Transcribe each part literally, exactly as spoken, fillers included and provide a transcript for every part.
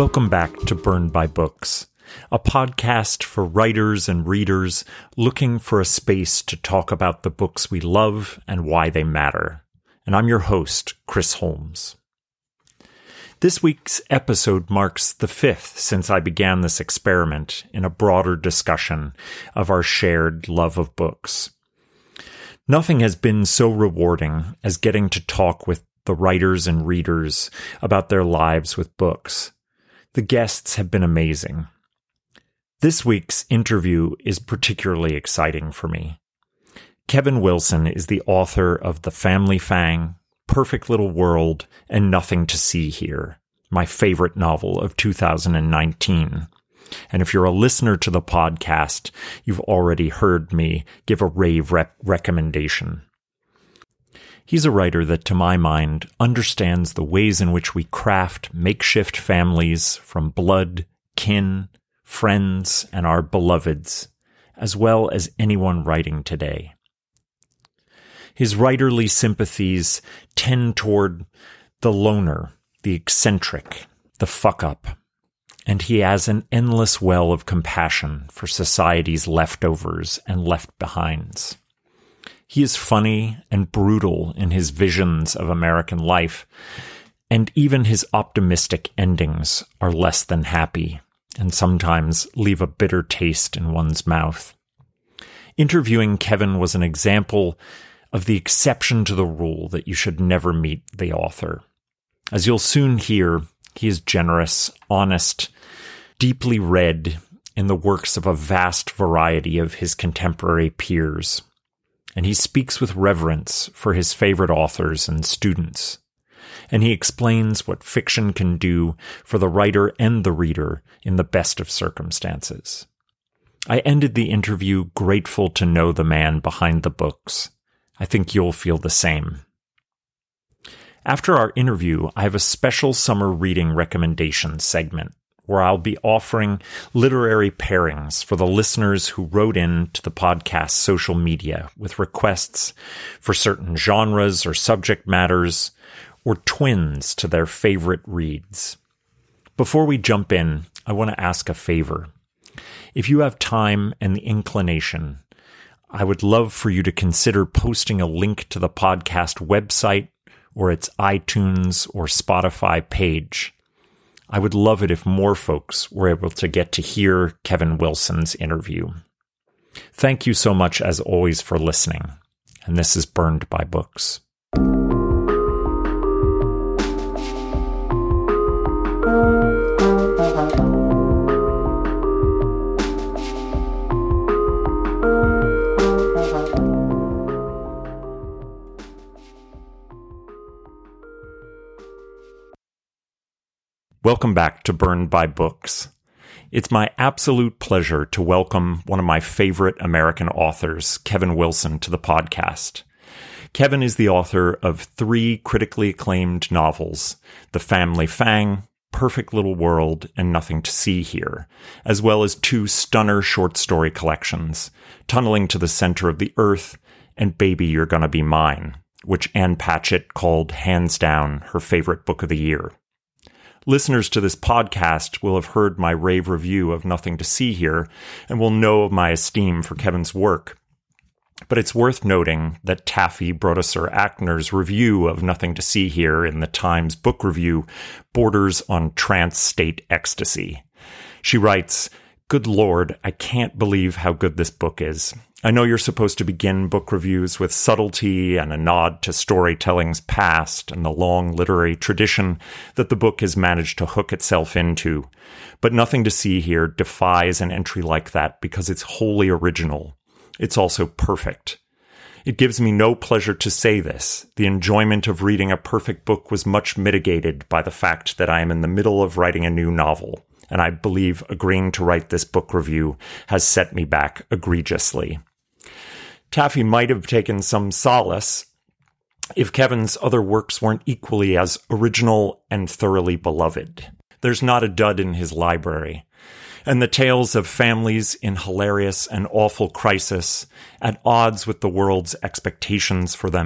Welcome back to Burned by Books, a podcast for writers and readers looking for a space to talk about the books we love and why they matter. And I'm your host, Chris Holmes. This week's episode marks the fifth since I began this experiment in a broader discussion of our shared love of books. Nothing has been so rewarding as getting to talk with the writers and readers about their lives with books. The guests have been amazing. This week's interview is particularly exciting for me. Kevin Wilson is the author of The Family Fang, Perfect Little World, and Nothing to See Here, my favorite novel of two thousand nineteen. And if you're a listener to the podcast, you've already heard me give a rave rep- recommendation. He's a writer that, to my mind, understands the ways in which we craft makeshift families from blood, kin, friends, and our beloveds, as well as anyone writing today. His writerly sympathies tend toward the loner, the eccentric, the fuck-up, and he has an endless well of compassion for society's leftovers and left-behinds. He is funny and brutal in his visions of American life, and even his optimistic endings are less than happy, and sometimes leave a bitter taste in one's mouth. Interviewing Kevin was an example of the exception to the rule that you should never meet the author. As you'll soon hear, he is generous, honest, deeply read in the works of a vast variety of his contemporary peers. And he speaks with reverence for his favorite authors and students. And he explains what fiction can do for the writer and the reader in the best of circumstances. I ended the interview grateful to know the man behind the books. I think you'll feel the same. After our interview, I have a special summer reading recommendation segment where I'll be offering literary pairings for the listeners who wrote in to the podcast's social media with requests for certain genres or subject matters, or twins to their favorite reads. Before we jump in, I want to ask a favor. If you have time and the inclination, I would love for you to consider posting a link to the podcast website or its iTunes or Spotify page. I would love it if more folks were able to get to hear Kevin Wilson's interview. Thank you so much, as always, for listening. And this is Burned by Books. Welcome back to Burned by Books. It's my absolute pleasure to welcome one of my favorite American authors, Kevin Wilson, to the podcast. Kevin is the author of three critically acclaimed novels, The Family Fang, Perfect Little World, and Nothing to See Here, as well as two stunner short story collections, Tunneling to the Center of the Earth and Baby, You're Gonna Be Mine, which Ann Patchett called hands down her favorite book of the year. Listeners to this podcast will have heard my rave review of Nothing to See Here and will know of my esteem for Kevin's work. But it's worth noting that Taffy Brodesser-Akner's review of Nothing to See Here in the Times Book Review borders on trance state ecstasy. She writes, "Good Lord, I can't believe how good this book is. I know you're supposed to begin book reviews with subtlety and a nod to storytelling's past and the long literary tradition that the book has managed to hook itself into. But Nothing to See Here defies an entry like that because it's wholly original. It's also perfect. It gives me no pleasure to say this. The enjoyment of reading a perfect book was much mitigated by the fact that I am in the middle of writing a new novel, and I believe agreeing to write this book review has set me back egregiously." Taffy might have taken some solace if Kevin's other works weren't equally as original and thoroughly beloved. There's not a dud in his library. And the tales of families in hilarious and awful crisis, at odds with the world's expectations for them,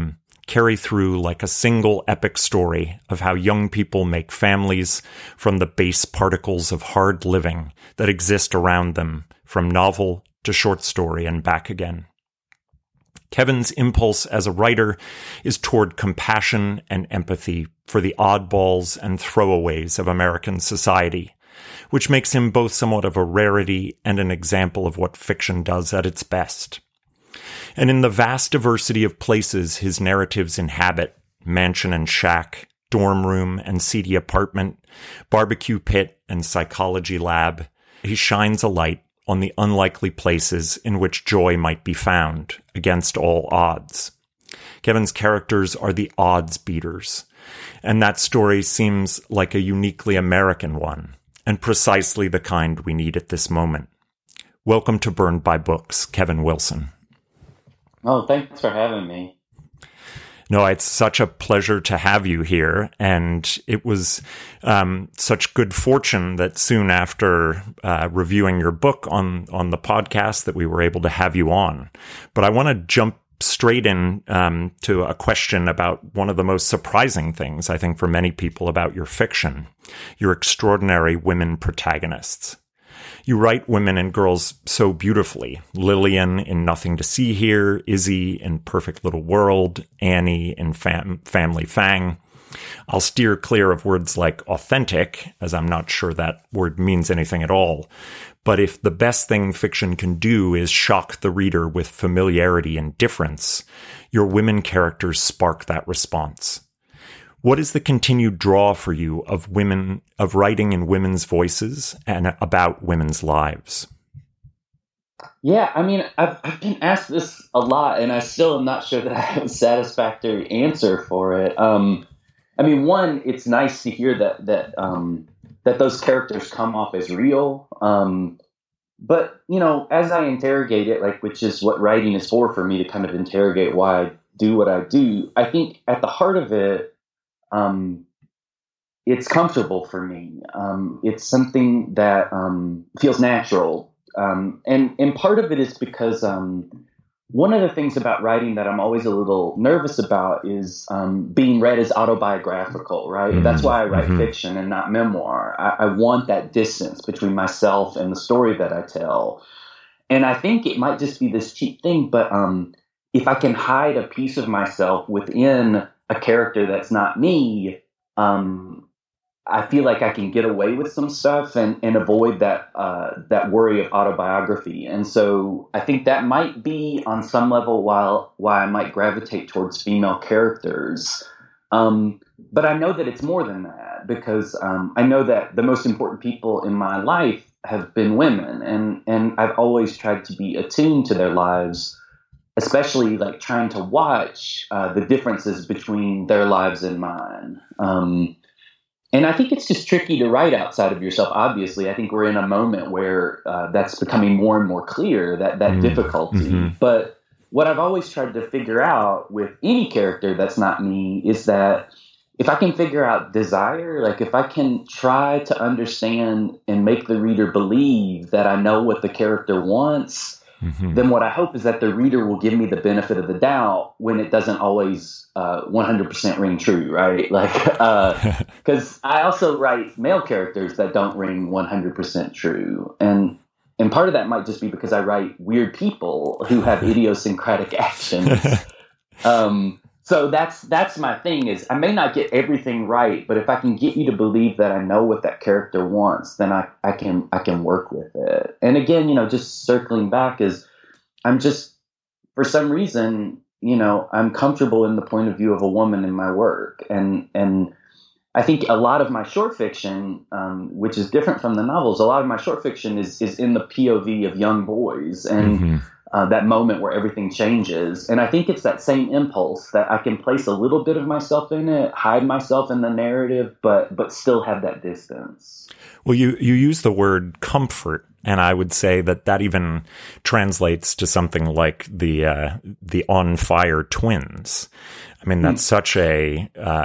carry through like a single epic story of how young people make families from the base particles of hard living that exist around them, from novel to short story and back again. Kevin's impulse as a writer is toward compassion and empathy for the oddballs and throwaways of American society, which makes him both somewhat of a rarity and an example of what fiction does at its best. And in the vast diversity of places his narratives inhabit, mansion and shack, dorm room and seedy apartment, barbecue pit and psychology lab, he shines a light on the unlikely places in which joy might be found against all odds. Kevin's characters are the odds beaters, and that story seems like a uniquely American one, and precisely the kind we need at this moment. Welcome to Burned by Books, Kevin Wilson. Oh, thanks for having me. No, it's such a pleasure to have you here, and it was um, such good fortune that soon after uh, reviewing your book on, on the podcast that we were able to have you on. But I want to jump straight in um, to a question about one of the most surprising things, I think, for many people about your fiction, your extraordinary women protagonists. You write women and girls so beautifully. Lillian in Nothing to See Here, Izzy in Perfect Little World, Annie in Fam- Family Fang. I'll steer clear of words like authentic, as I'm not sure that word means anything at all. But if the best thing fiction can do is shock the reader with familiarity and difference, your women characters spark that response. What is the continued draw for you of women, of writing in women's voices and about women's lives? Yeah, I mean, I've, I've been asked this a lot, and I still am not sure that I have a satisfactory answer for it. Um, I mean, one, it's nice to hear that that um, that those characters come off as real. Um, but you know, as I interrogate it, like which is what writing is for, for me to kind of interrogate why I do what I do. I think at the heart of it, Um, it's comfortable for me. Um, it's something that um, feels natural. Um, and, and part of it is because um, one of the things about writing that I'm always a little nervous about is um, being read as autobiographical, right? Mm-hmm. That's why I write mm-hmm. fiction and not memoir. I, I want that distance between myself and the story that I tell. And I think it might just be this cheap thing, but um, if I can hide a piece of myself within a character that's not me, um, I feel like I can get away with some stuff and, and avoid that uh, that worry of autobiography. And so I think that might be on some level while why I might gravitate towards female characters. Um, but I know that it's more than that because um, I know that the most important people in my life have been women, and and I've always tried to be attuned to their lives, especially like trying to watch uh, the differences between their lives and mine. Um, and I think it's just tricky to write outside of yourself. Obviously, I think we're in a moment where uh, that's becoming more and more clear, that, that mm-hmm. difficulty. Mm-hmm. But what I've always tried to figure out with any character that's not me is that if I can figure out desire, like if I can try to understand and make the reader believe that I know what the character wants, mm-hmm. then what I hope is that the reader will give me the benefit of the doubt when it doesn't always uh, one hundred percent ring true, right? Like, because uh, I also write male characters that don't ring one hundred percent true. And and part of that might just be because I write weird people who have idiosyncratic actions. um, so that's that's my thing is I may not get everything right, but if I can get you to believe that I know what that character wants, then I, I can I can work with it. And again, you know, just circling back is I'm just, for some reason, you know, I'm comfortable in the point of view of a woman in my work. And and I think a lot of my short fiction, um, which is different from the novels, a lot of my short fiction is is in the P O V of young boys and mm-hmm. uh, that moment where everything changes. And I think it's that same impulse that I can place a little bit of myself in it, hide myself in the narrative, but but still have that distance. Well, you, you use the word comfort, and I would say that that even translates to something like the uh, the On Fire twins. I mean, that's mm. such a uh,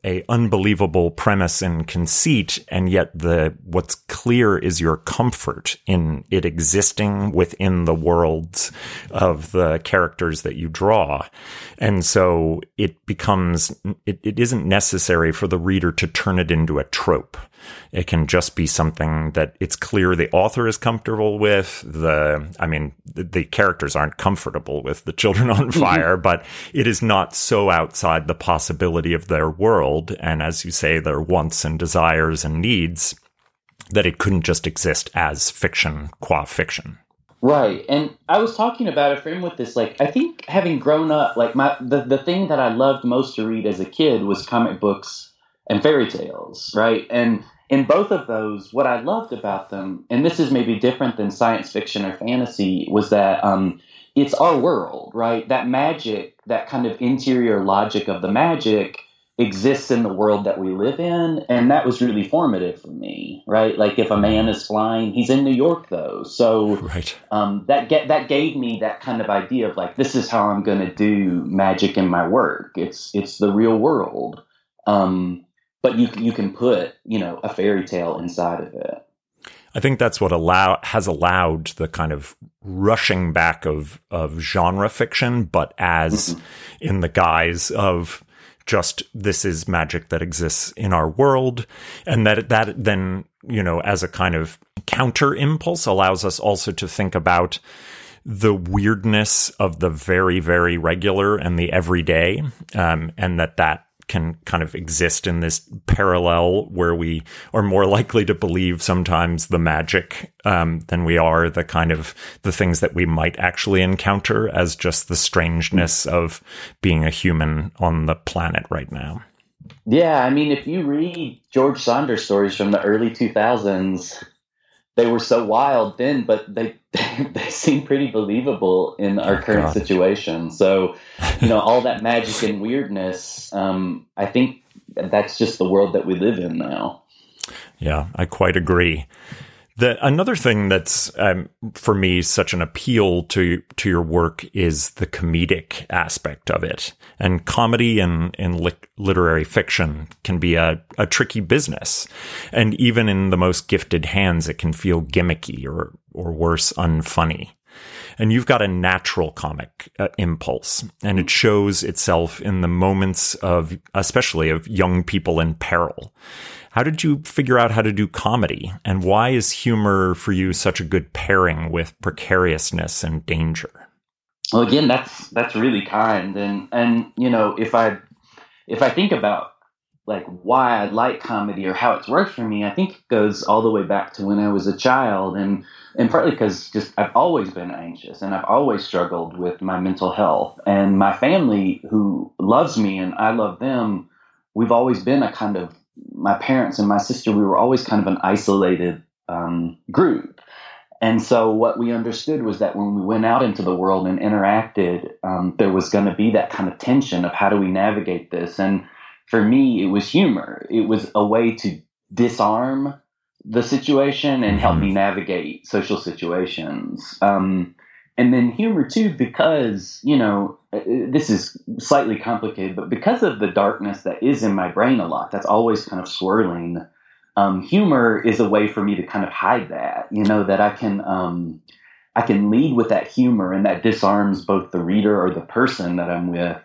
a unbelievable premise and conceit, and yet the what's clear is your comfort in it existing within the worlds of the characters that you draw. And so it becomes, it, it isn't necessary for the reader to turn it into a trope. It can just be something that it's clear the author is comfortable with. The, I mean, the, the characters aren't comfortable with the children on fire, but it is not so outside the possibility of their world. And as you say, their wants and desires and needs, that it couldn't just exist as fiction qua fiction. Right. And I was talking about a friend with this, like, I think having grown up, like my, the, the thing that I loved most to read as a kid was comic books and fairy tales, right? And in both of those, what I loved about them, and this is maybe different than science fiction or fantasy, was that um, it's our world, right? That magic, that kind of interior logic of the magic exists in the world that we live in. And that was really formative for me, right? Like if a man is flying, he's in New York though. So right. um, that get, that gave me that kind of idea of like, this is how I'm going to do magic in my work. It's, it's the real world. Um, But you you can put, you know, a fairy tale inside of it. I think that's what allow has allowed the kind of rushing back of, of genre fiction, but as mm-hmm. in the guise of just this is magic that exists in our world. And that that then, you know, as a kind of counter impulse allows us also to think about the weirdness of the very, very regular and the everyday, um, and that that can kind of exist in this parallel where we are more likely to believe sometimes the magic um, than we are the kind of the things that we might actually encounter as just the strangeness of being a human on the planet right now. Yeah, I mean, if you read George Saunders stories from the early two thousands, they were so wild then, but they they seem pretty believable in our current God. situation. So, you know, all that magic and weirdness, um, I think that's just the world that we live in now. Yeah, I quite agree. The another thing that's um, for me such an appeal to to your work is the comedic aspect of it. And comedy and in li- literary fiction can be a, a tricky business, and even in the most gifted hands, it can feel gimmicky or or worse, unfunny. And you've got a natural comic uh, impulse, and it shows itself in the moments of, especially of young people in peril. How did you figure out how to do comedy, and why is humor for you such a good pairing with precariousness and danger? Well, again, that's that's really kind, and and you know, if I if I think about like why I like comedy or how it's worked for me, I think it goes all the way back to when I was a child, and and partly because just I've always been anxious and I've always struggled with my mental health, and my family who loves me and I love them, we've always been a kind of my parents and my sister, we were always kind of an isolated um, group. And so what we understood was that when we went out into the world and interacted, um, there was going to be that kind of tension of how do we navigate this? And for me, it was humor. It was a way to disarm the situation and help me navigate social situations. Um, and then humor too, because, you know, this is slightly complicated, but because of the darkness that is in my brain a lot, that's always kind of swirling. Um, humor is a way for me to kind of hide that, you know, that I can, um, I can lead with that humor, and that disarms both the reader or the person that I'm with.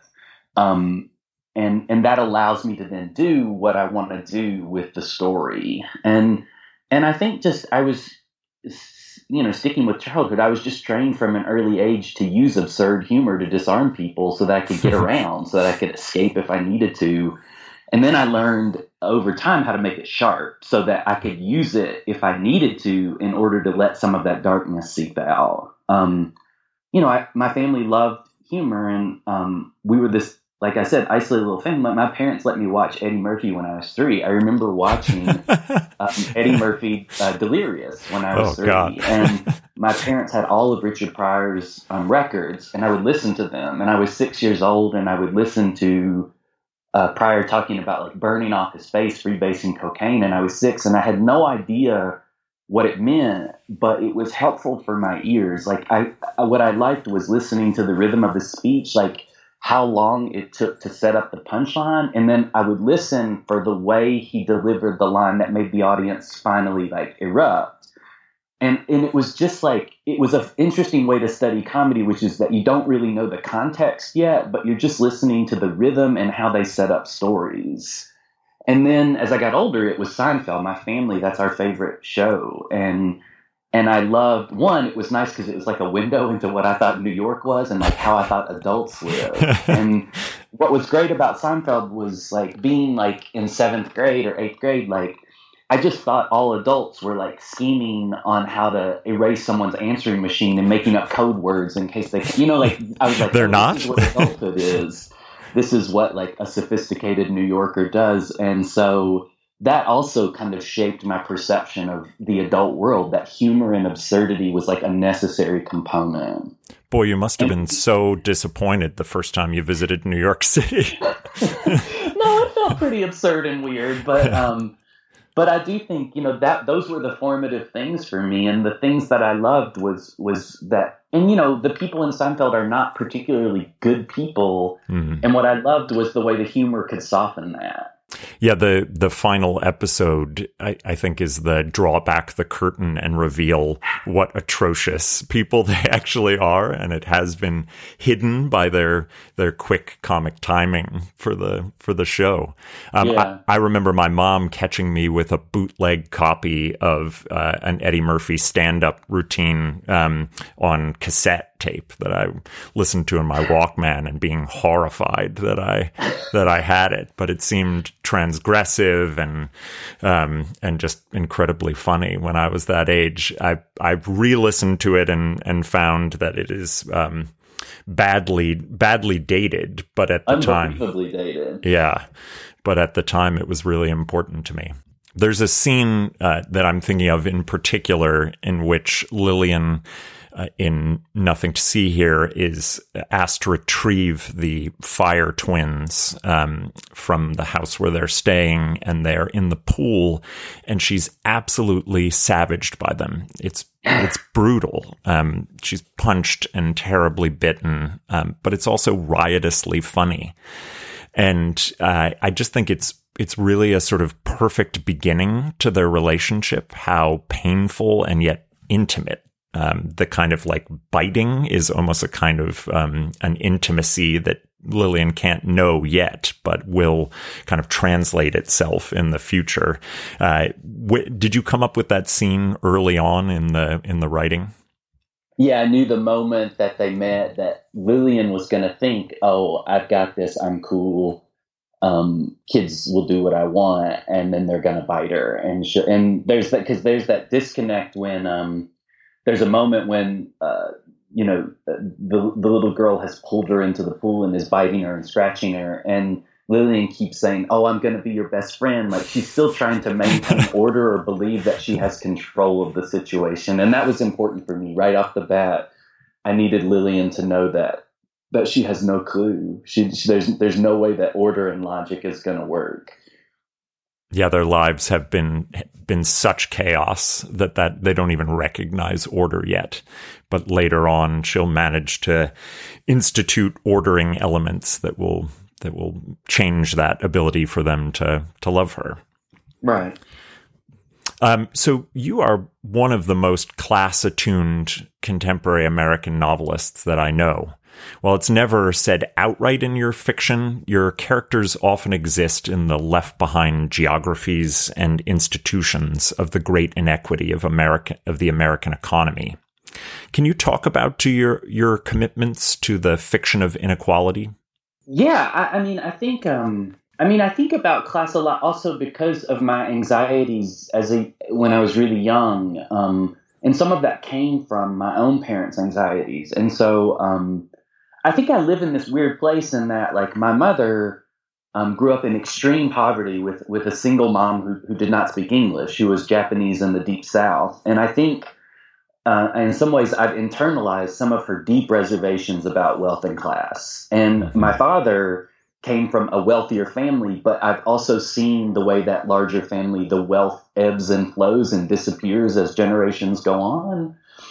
Um, and, and that allows me to then do what I want to do with the story. And, and I think just, I was, you know, sticking with childhood, I was just trained from an early age to use absurd humor to disarm people so that I could get around, so that I could escape if I needed to. And then I learned over time how to make it sharp so that I could use it if I needed to in order to let some of that darkness seep out. Um, you know, I, my family loved humor, and um, we were this, like I said, isolated little family. My parents let me watch Eddie Murphy when I was three. I remember watching um, Eddie Murphy uh, Delirious when I was oh, three. God. And my parents had all of Richard Pryor's um, records, and I would listen to them. And I was six years old, and I would listen to uh, Pryor talking about like burning off his face, freebasing cocaine. And I was six, and I had no idea what it meant, but it was helpful for my ears. Like I, I what I liked was listening to the rhythm of his speech. Like, how long it took to set up the punchline. And then I would listen for the way he delivered the line that made the audience finally like erupt. And and it was just like, it was an interesting way to study comedy, which is that you don't really know the context yet, but you're just listening to the rhythm and how they set up stories. And then as I got older, it was Seinfeld. My family, that's our favorite show. And and I loved, one, it was nice because it was like a window into what I thought New York was and like how I thought adults lived. And what was great about Seinfeld was like being like in seventh grade or eighth grade, like I just thought all adults were like scheming on how to erase someone's answering machine and making up code words in case they, you know, like I was like, they're oh, not. This is what adulthood is. This is what like a sophisticated New Yorker does. And so that also kind of shaped my perception of the adult world, that humor and absurdity was like a necessary component. Boy, you must have been so disappointed the first time you visited New York City. No, it felt pretty absurd and weird, but um, but I do think, you know, that those were the formative things for me, and the things that I loved was was that, and you know, the people in Seinfeld are not particularly good people, mm-hmm. and what I loved was the way the humor could soften that. Yeah, the the final episode, I, I think, is the draw back the curtain and reveal what atrocious people they actually are, and it has been hidden by their their quick comic timing for the for the show. Um, yeah. I, I remember my mom catching me with a bootleg copy of uh, an Eddie Murphy stand-up routine um, on cassette tape that I listened to in my Walkman and being horrified that I that I had it, but it seemed transgressive and um, and just incredibly funny when I was that age. I I re-listened to it and and found that it is um, badly badly dated, but at the time, unbelievably dated. Yeah, but at the time it was really important to me. There's a scene uh, that I'm thinking of in particular in which Lillian, Uh, in Nothing to See Here, is asked to retrieve the Fire twins um, from the house where they're staying, and they're in the pool, and she's absolutely savaged by them. It's it's brutal. Um, she's punched and terribly bitten, um, but it's also riotously funny. And uh, I just think it's it's really a sort of perfect beginning to their relationship, how painful and yet intimate. Um, the kind of like biting is almost a kind of um, an intimacy that Lillian can't know yet, but will kind of translate itself in the future. Uh, wh- did you come up with that scene early on in the in the writing? Yeah, I knew the moment that they met that Lillian was going to think, "Oh, I've got this. I'm cool. Um, kids will do what I want," and then they're going to bite her. And sh- and there's that because there's that disconnect when. Um, There's a moment when, uh, you know, the the little girl has pulled her into the pool and is biting her and scratching her. And Lillian keeps saying, "Oh, I'm going to be your best friend." Like she's still trying to maintain order or believe that she has control of the situation. And that was important for me right off the bat. I needed Lillian to know that that she has no clue. She, she there's there's no way that order and logic is going to work. Yeah, their lives have been been such chaos that, that they don't even recognize order yet. But later on, she'll manage to institute ordering elements that will that will change that ability for them to to love her. Right. Um, so you are one of the most class-attuned contemporary American novelists that I know. While it's never said outright in your fiction, your characters often exist in the left-behind geographies and institutions of the great inequity of America, of the American economy. Can you talk about to your your commitments to the fiction of inequality? Yeah, I, I mean, I think, um, I mean, I think about class a lot, also because of my anxieties as a when I was really young, um, and some of that came from my own parents' anxieties, and so. Um, I think I live in this weird place in that, like, my mother um, grew up in extreme poverty with, with a single mom who, who did not speak English. She was Japanese in the Deep South. And I think uh, in some ways I've internalized some of her deep reservations about wealth and class. And my father came from a wealthier family, but I've also seen the way that larger family, the wealth ebbs and flows and disappears as generations go on.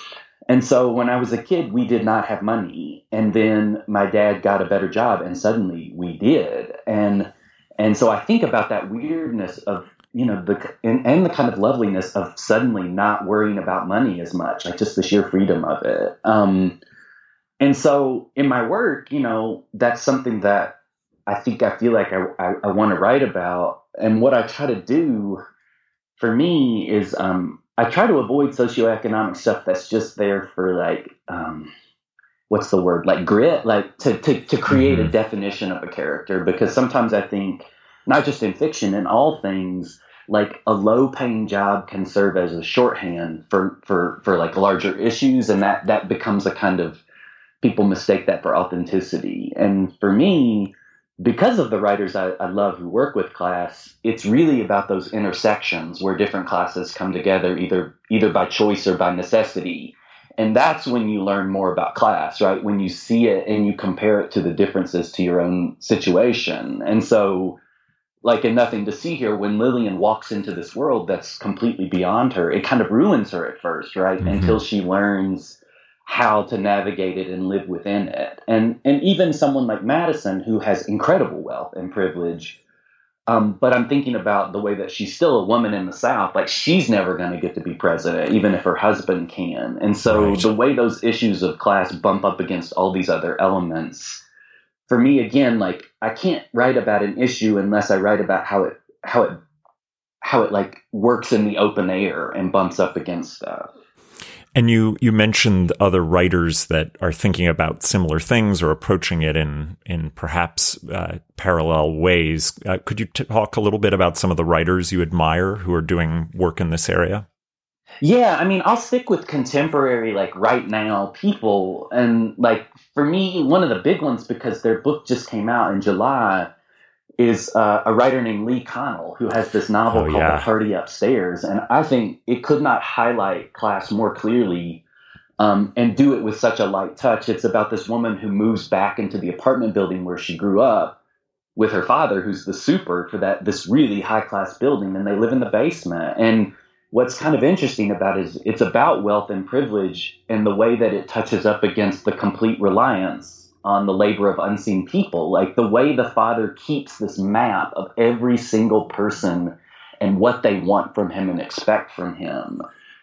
And so when I was a kid, we did not have money. And then my dad got a better job and suddenly we did. And, and so I think about that weirdness of, you know, the, and, and the kind of loveliness of suddenly not worrying about money as much, like just the sheer freedom of it. Um, and so in my work, you know, that's something that I think I feel like I, I, I want to write about. And what I try to do for me is, um, I try to avoid socioeconomic stuff that's just there for like, um, what's the word? Like grit, like to, to, to create mm-hmm. a definition of a character. Because sometimes I think, not just in fiction, in all things, like a low paying job can serve as a shorthand for, for, for like larger issues. And that, that becomes a kind of, people mistake that for authenticity. And for me, because of the writers I, I love who work with class, it's really about those intersections where different classes come together, either either by choice or by necessity. And that's when you learn more about class, right? When you see it and you compare it to the differences to your own situation. And so, like in Nothing to See Here, when Lillian walks into this world that's completely beyond her, it kind of ruins her at first, right? Mm-hmm. Until she learns how to navigate it and live within it. And and even someone like Madison, who has incredible wealth and privilege, um, but I'm thinking about the way that she's still a woman in the South, like she's never going to get to be president, even if her husband can. And so right. the way those issues of class bump up against all these other elements, for me, again, like I can't write about an issue unless I write about how it, how it, how it like works in the open air and bumps up against stuff. And you, you mentioned other writers that are thinking about similar things or approaching it in in perhaps uh, parallel ways. Uh, could you t- talk a little bit about some of the writers you admire who are doing work in this area? Yeah, I mean, I'll stick with contemporary, like right now people. And like for me, one of the big ones, because their book just came out in July, is uh, a writer named Lee Connell, who has this novel oh, called yeah. The Party Upstairs. And I think it could not highlight class more clearly um, and do it with such a light touch. It's about this woman who moves back into the apartment building where she grew up with her father, who's the super for that this really high-class building, and they live in the basement. And what's kind of interesting about it is it's about wealth and privilege and the way that it touches up against the complete reliance on the labor of unseen people. Like the way the father keeps this map of every single person and what they want from him and expect from him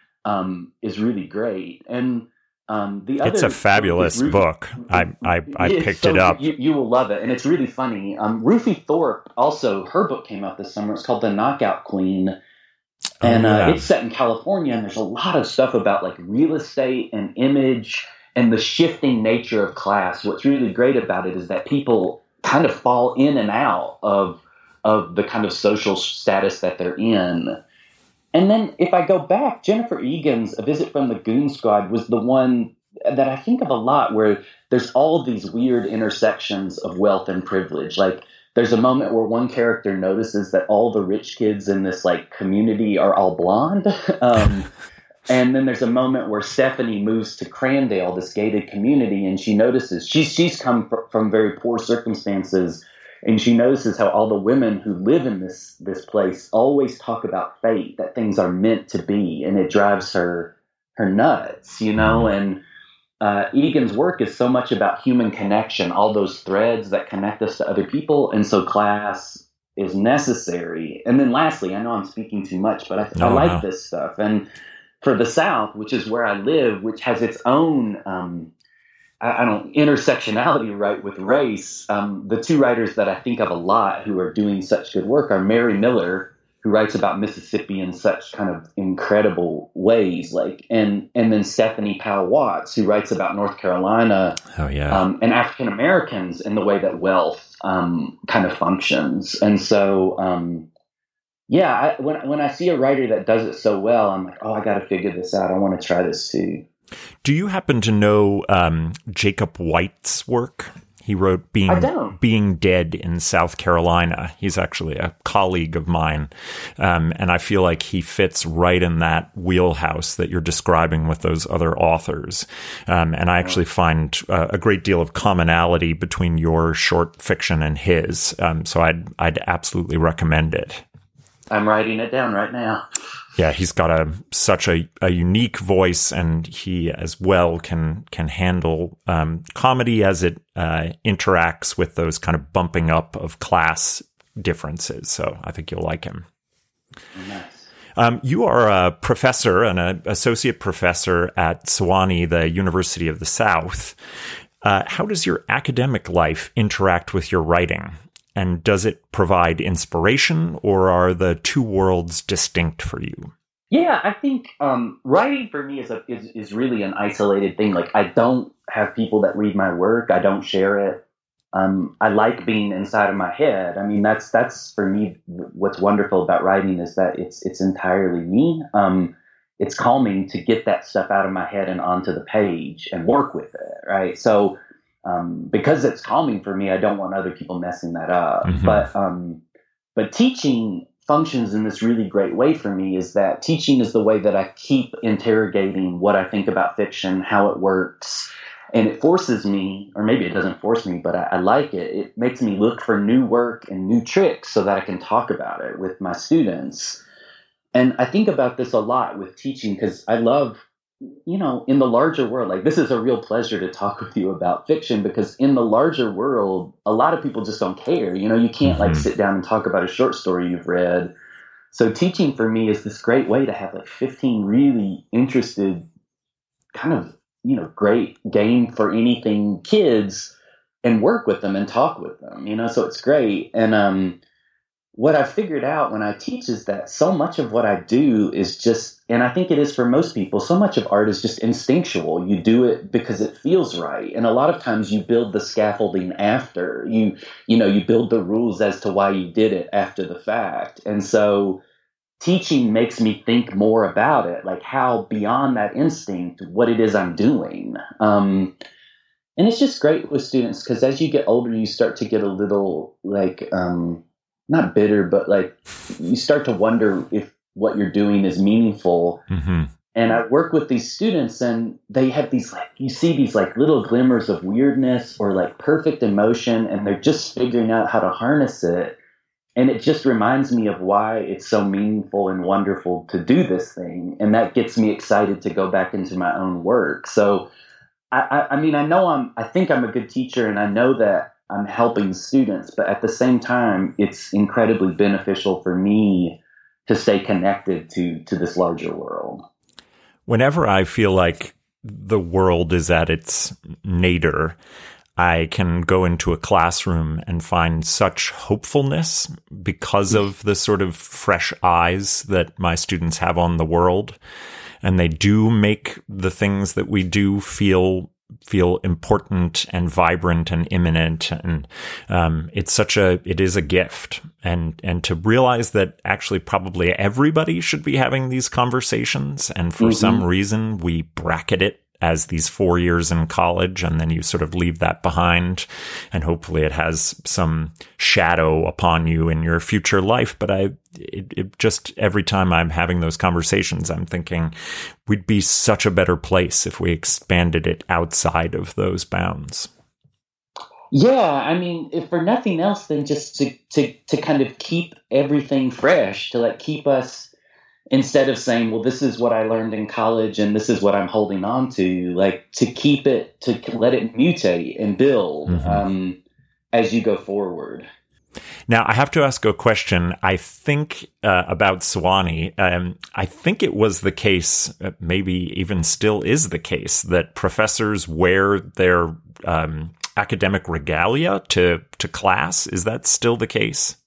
um, is really great. And um, the other, it's a fabulous Ruthie, book. I I, I picked so, it up. You, you will love it, and it's really funny. Um, Ruthie Thorpe also, her book came out this summer. It's called The Knockout Queen. And oh, yeah. uh, it's set in California, and there's a lot of stuff about like real estate and image and the shifting nature of class. What's really great about it is that people kind of fall in and out of of the kind of social status that they're in. And then if I go back, Jennifer Egan's A Visit from the Goon Squad was the one that I think of a lot, where there's all of these weird intersections of wealth and privilege. Like there's a moment where one character notices that all the rich kids in this like community are all blonde. Um, And then there's a moment where Stephanie moves to Crandale, this gated community, and she notices she's she's come fr- from very poor circumstances, and she notices how all the women who live in this this place always talk about fate, that things are meant to be, and it drives her her nuts, you know. And uh, Egan's work is so much about human connection, all those threads that connect us to other people, and so class is necessary. And then lastly, I know I'm speaking too much, but I, no, I like no. this stuff. And for the South, which is where I live, which has its own, um, I, I don't, intersectionality, right, with race, um, the two writers that I think of a lot who are doing such good work are Mary Miller, who writes about Mississippi in such kind of incredible ways, like, and and then Stephanie Powell Watts, who writes about North Carolina oh, yeah. um, and African Americans and the way that wealth um, kind of functions. And so, um, yeah, I, when when I see a writer that does it so well, I'm like, oh, I got to figure this out. I want to try this too. Do you happen to know um, Jacob White's work? He wrote Being Being Dead in South Carolina. He's actually a colleague of mine. Um, and I feel like he fits right in that wheelhouse that you're describing with those other authors. Um, and I actually find uh, a great deal of commonality between your short fiction and his. Um, so I'd I'd absolutely recommend it. I'm writing it down right now. Yeah, he's got a such a, a unique voice, and he as well can can handle um, comedy as it uh, interacts with those kind of bumping up of class differences. So I think you'll like him. Nice. Um, you are a professor, an uh, associate professor at Sewanee, the University of the South. Uh, how does your academic life interact with your writing? And does it provide inspiration, or are the two worlds distinct for you? Yeah, I think um, writing for me is, a, is is really an isolated thing. Like, I don't have people that read my work. I don't share it. Um, I like being inside of my head. I mean, that's that's for me what's wonderful about writing is that it's it's entirely me. Um, it's calming to get that stuff out of my head and onto the page and work with it, right? So. Um, because it's calming for me, I don't want other people messing that up. Mm-hmm. But um, but teaching functions in this really great way for me is that teaching is the way that I keep interrogating what I think about fiction, how it works. And it forces me, or maybe it doesn't force me, but I, I like it. It makes me look for new work and new tricks so that I can talk about it with my students. And I think about this a lot with teaching because I love you know, in the larger world, like this is a real pleasure to talk with you about fiction because in the larger world, a lot of people just don't care. You know, you can't like sit down and talk about a short story you've read. So teaching for me is this great way to have like fifteen really interested kind of, you know, great game for anything kids and work with them and talk with them, you know, so it's great. And, um, what I figured out when I teach is that so much of what I do is just, and I think it is for most people, so much of art is just instinctual. You do it because it feels right. And a lot of times you build the scaffolding after. You, you know, you build the rules as to why you did it after the fact. And so teaching makes me think more about it, like how beyond that instinct, what it is I'm doing. Um, and it's just great with students because as you get older, you start to get a little like, um, not bitter, but like you start to wonder if what you're doing is meaningful. Mm-hmm. And I work with these students and they have these like, you see these like little glimmers of weirdness or like perfect emotion and they're just figuring out how to harness it. And it just reminds me of why it's so meaningful and wonderful to do this thing. And that gets me excited to go back into my own work. So I, I, I mean, I know I'm, I think I'm a good teacher and I know that I'm helping students, but at the same time, it's incredibly beneficial for me to stay connected to, to this larger world. Whenever I feel like the world is at its nadir, I can go into a classroom and find such hopefulness because of the sort of fresh eyes that my students have on the world. And they do make the things that we do feel feel important and vibrant and imminent. And um, it's such a, it is a gift. And, and to realize that actually probably everybody should be having these conversations. And for mm-hmm. some reason we bracket it as these four years in college, and then you sort of leave that behind, and hopefully it has some shadow upon you in your future life. But I, it, it just, every time I'm having those conversations, I'm thinking we'd be such a better place if we expanded it outside of those bounds. Yeah, I mean, if for nothing else than just to, to, to kind of keep everything fresh, to like keep us, instead of saying, well, this is what I learned in college and this is what I'm holding on to, like to keep it, to let it mutate and build mm-hmm. um, as you go forward. Now, I have to ask a question. I think uh, about Sewanee, um, I think it was the case, uh, maybe even still is the case, that professors wear their um, academic regalia to, to class. Is that still the case?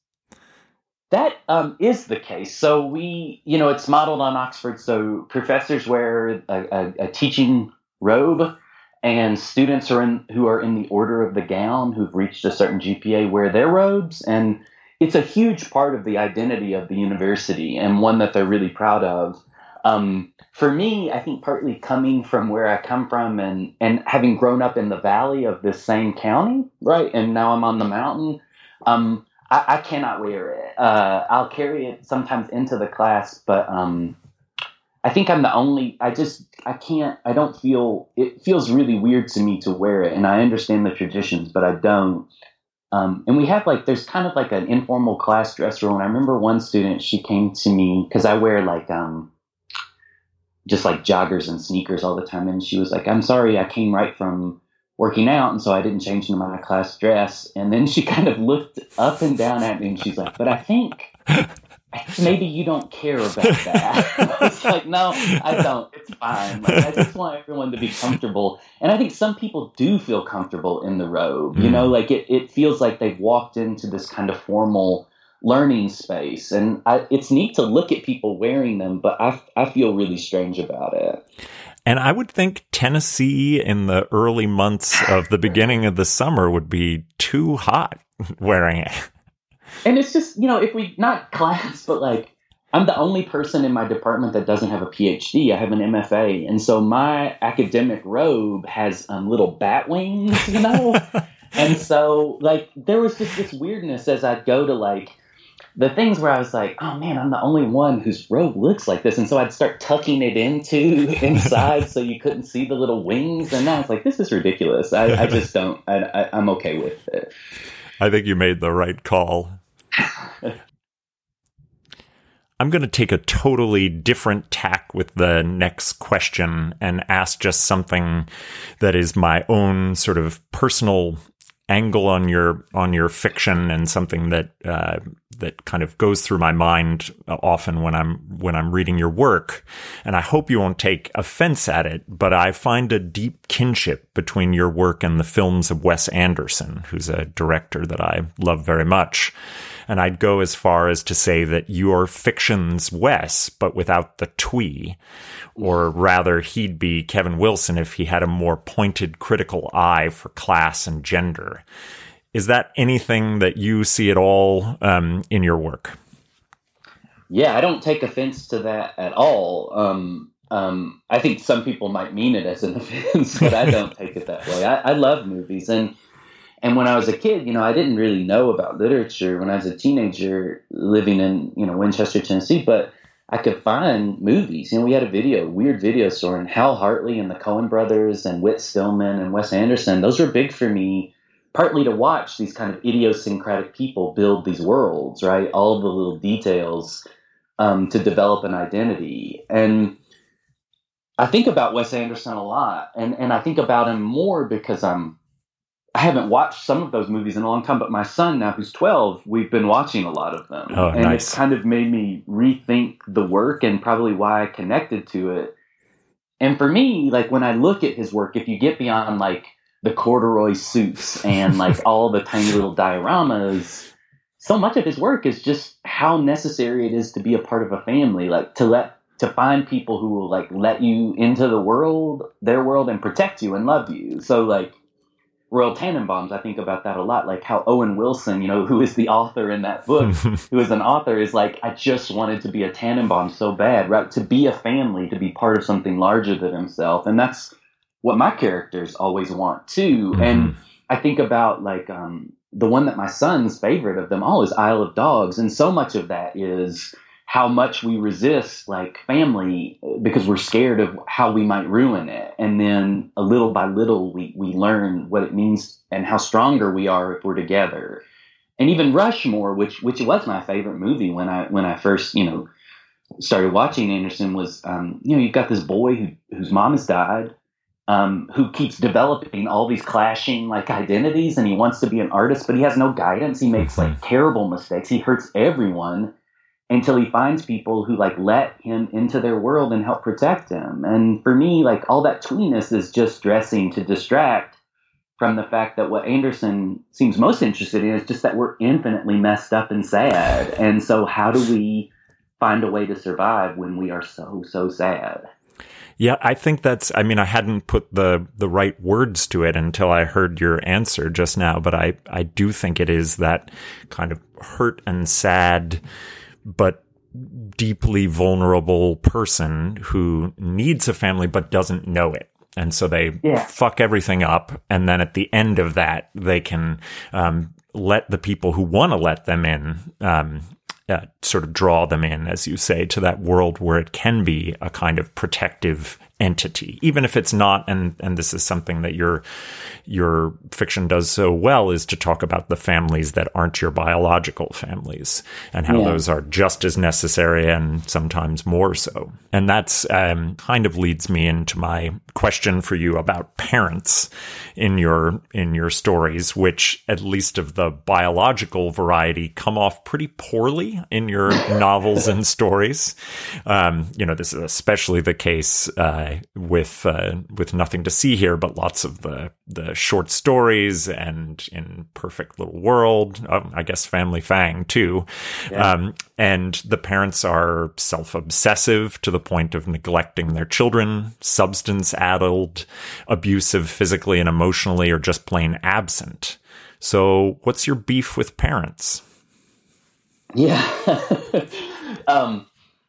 That um, is the case. So we, you know, it's modeled on Oxford. So professors wear a, a, a teaching robe, and students are in who are in the order of the gown, who've reached a certain G P A, wear their robes. And it's a huge part of the identity of the university and one that they're really proud of. Um, for me, I think partly coming from where I come from and, and having grown up in the valley of this same county, right? And now I'm on the mountain. Um, I, I cannot wear it. Uh, I'll carry it sometimes into the class, but um, I think I'm the only, I just, I can't, I don't feel, it feels really weird to me to wear it. And I understand the traditions, but I don't. Um, and we have like, there's kind of like an informal class dress rule. And I remember one student, she came to me because I wear like, um, just like joggers and sneakers all the time. And she was like, I'm sorry, I came right from working out. And so I didn't change into my class dress. And then she kind of looked up and down at me and she's like, but I think maybe you don't care about that. I was like, no, I don't. It's fine. Like, I just want everyone to be comfortable. And I think some people do feel comfortable in the robe. Mm. You know, like it, it feels like they've walked into this kind of formal learning space. And I, it's neat to look at people wearing them, but I, I feel really strange about it. And I would think Tennessee in the early months of the beginning of the summer would be too hot wearing it. And it's just, you know, if we, not class, but like, I'm the only person in my department that doesn't have a P H D. I have an M F A. And so my academic robe has um, little bat wings, you know? And so, like, there was just this weirdness as I'd go to, like, the things where I was like, oh, man, I'm the only one whose robe looks like this. And so I'd start tucking it into inside so you couldn't see the little wings. And I was like, this is ridiculous. I, I just don't, I, I, I'm okay with it. I think you made the right call. I'm going to take a totally different tack with the next question and ask just something that is my own sort of personal angle on your on your fiction, and something that uh, that kind of goes through my mind often when I'm when I'm reading your work. And I hope you won't take offense at it, but I find a deep kinship between your work and the films of Wes Anderson, who's a director that I love very much. And I'd go as far as to say that your fiction's Wes, but without the twee. Or rather, he'd be Kevin Wilson if he had a more pointed critical eye for class and gender. Is that anything that you see at all um, in your work? Yeah, I don't take offense to that at all. Um, um, I think some people might mean it as an offense, but I don't take it that way. I, I love movies. And And when I was a kid, you know, I didn't really know about literature when I was a teenager living in, you know, Winchester, Tennessee, but I could find movies. You know, we had a video, weird video store, and Hal Hartley and the Coen brothers and Whit Stillman and Wes Anderson. Those were big for me, partly to watch these kind of idiosyncratic people build these worlds, right? All of the little details um, to develop an identity. And I think about Wes Anderson a lot, and, and I think about him more because I'm, I haven't watched some of those movies in a long time, but my son now, who's twelve, we've been watching a lot of them. Oh, and nice. It's kind of made me rethink the work and probably why I connected to it. And for me, like when I look at his work, if you get beyond like the corduroy suits and like all the tiny little dioramas, so much of his work is just how necessary it is to be a part of a family, like to let to find people who will like let you into the world, their world, and protect you and love you. So like Royal Tenenbaums, I think about that a lot, like how Owen Wilson, you know, who is the author in that book, who is an author, is like, I just wanted to be a Tannenbaum so bad, right? To be a family, to be part of something larger than himself. And that's what my characters always want too. Mm-hmm. And I think about like um, the one that my son's favorite of them all is Isle of Dogs. And so much of that is how much we resist like family because we're scared of how we might ruin it. And then a little by little, we, we learn what it means and how stronger we are if we're together. And even Rushmore, which, which was my favorite movie when I, when I first, you know, started watching Anderson, was, um, you know, you've got this boy who, whose mom has died, um, who keeps developing all these clashing like identities, and he wants to be an artist, but he has no guidance. He makes like terrible mistakes. He hurts everyone until he finds people who like let him into their world and help protect him. And for me, like all that tweeness is just dressing to distract from the fact that what Anderson seems most interested in is just that we're infinitely messed up and sad. And so how do we find a way to survive when we are so, so sad? Yeah, I think that's, I mean, I hadn't put the, the right words to it until I heard your answer just now, but I, I do think it is that kind of hurt and sad but deeply vulnerable person who needs a family but doesn't know it. And so they yeah. fuck everything up. And then at the end of that, they can um, let the people who want to let them in um, uh, sort of draw them in, as you say, to that world where it can be a kind of protective entity, even if it's not, and and this is something that your your fiction does so well, is to talk about the families that aren't your biological families and how yeah. those are just as necessary and sometimes more so. And that's um, kind of leads me into my question for you about parents in your in your stories, which, at least of the biological variety, come off pretty poorly in your novels and stories. Um, you know, this is especially the case uh, with uh, with Nothing to See Here, but lots of the the short stories and in Perfect Little World, um, I guess Family Fang too. Yeah. Um, and the parents are self-obsessive to the point of neglecting their children, substance-addled, abusive physically and emotionally, or just plain absent. So what's your beef with parents? Yeah. um,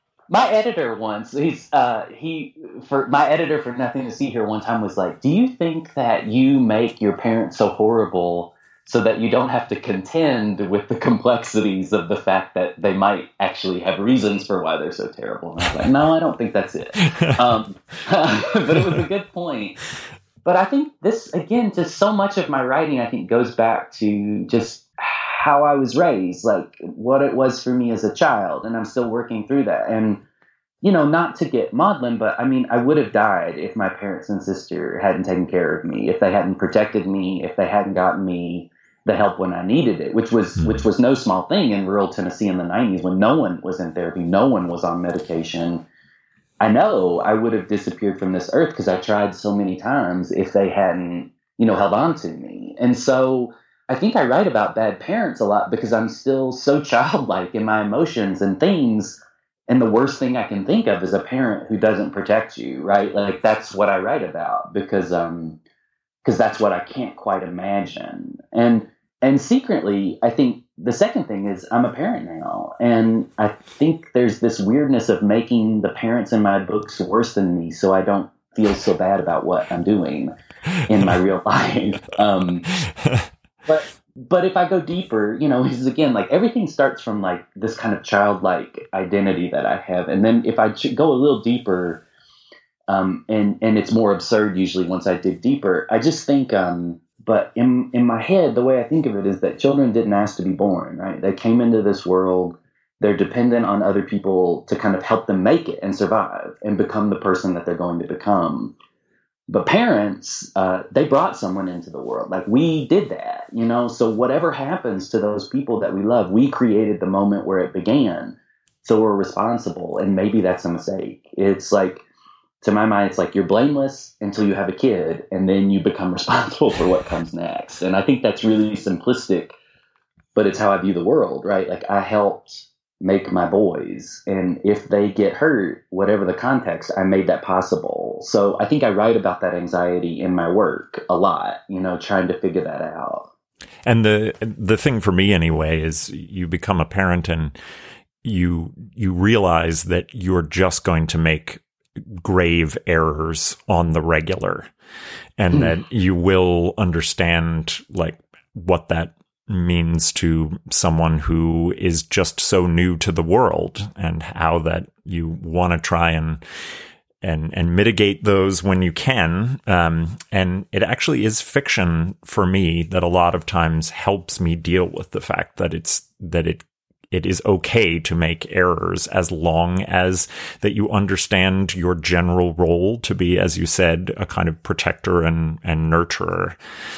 my editor once, he's, uh, he, for my editor for Nothing to See Here one time was like, do you think that you make your parents so horrible so that you don't have to contend with the complexities of the fact that they might actually have reasons for why they're so terrible? And I was like, no, I don't think that's it. Um, but it was a good point. But I think this, again, just so much of my writing, I think, goes back to just how I was raised, like what it was for me as a child. And I'm still working through that. And, you know, not to get maudlin, but I mean, I would have died if my parents and sister hadn't taken care of me, if they hadn't protected me, if they hadn't gotten me the help when I needed it, which was, mm. which was no small thing in rural Tennessee in the nineties when no one was in therapy, no one was on medication. I know I would have disappeared from this earth because I tried so many times if they hadn't, you know, held on to me. And so I think I write about bad parents a lot because I'm still so childlike in my emotions and things. And the worst thing I can think of is a parent who doesn't protect you, right? Like that's what I write about because, um, because that's what I can't quite imagine. And, and secretly, I think the second thing is I'm a parent now. And I think there's this weirdness of making the parents in my books worse than me so I don't feel so bad about what I'm doing in my real life. Um, but but if I go deeper, you know, is again, like everything starts from like this kind of childlike identity that I have. And then if I go a little deeper, um, and, and it's more absurd usually once I dig deeper, I just think, um, but in in my head, the way I think of it is that children didn't ask to be born, right? They came into this world. They're dependent on other people to kind of help them make it and survive and become the person that they're going to become. But parents, uh, they brought someone into the world. Like we did that, you know? So whatever happens to those people that we love, we created the moment where it began. So we're responsible. And maybe that's a mistake. It's like, to my mind, it's like you're blameless until you have a kid, and then you become responsible for what comes next. And I think that's really simplistic, but it's how I view the world, right? Like I helped make my boys, and if they get hurt, whatever the context, I made that possible. So I think I write about that anxiety in my work a lot, you know, trying to figure that out. And the the thing for me anyway is you become a parent and you you realize that you're just going to make grave errors on the regular, and mm. that you will understand like what that means to someone who is just so new to the world, and how that you want to try and and and mitigate those when you can. Um, and it actually is fiction for me that a lot of times helps me deal with the fact that it's that it it is okay to make errors as long as that you understand your general role to be, as you said, a kind of protector and, and nurturer.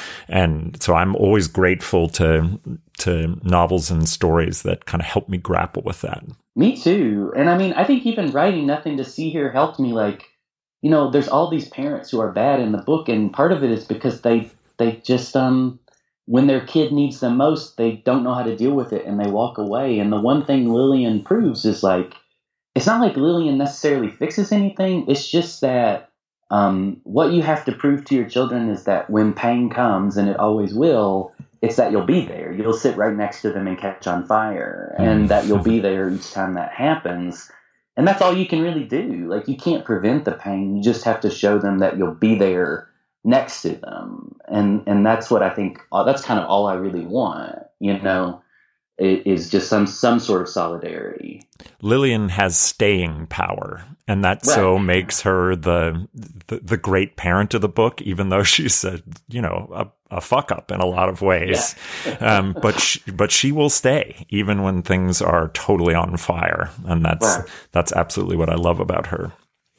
And so I'm always grateful to, to novels and stories that kind of help me grapple with that. Me too. And I mean, I think even writing Nothing to See Here helped me. Like, you know, there's all these parents who are bad in the book. And part of it is because they, they just, um, when their kid needs them most, they don't know how to deal with it and they walk away. And the one thing Lillian proves is like, it's not like Lillian necessarily fixes anything. It's just that um, what you have to prove to your children is that when pain comes, and it always will, it's that you'll be there. You'll sit right next to them and catch on fire, and that you'll be there each time that happens. And that's all you can really do. Like, you can't prevent the pain. You just have to show them that you'll be there next to them. And and that's what I think, that's kind of all I really want, you know? is just some some sort of solidarity. Lillian has staying power, and that right. so makes her the, the the great parent of the book, even though she's a you know a, a fuck up in a lot of ways. Yeah. um, but she, but she will stay even when things are totally on fire, and that's right. that's absolutely what I love about her.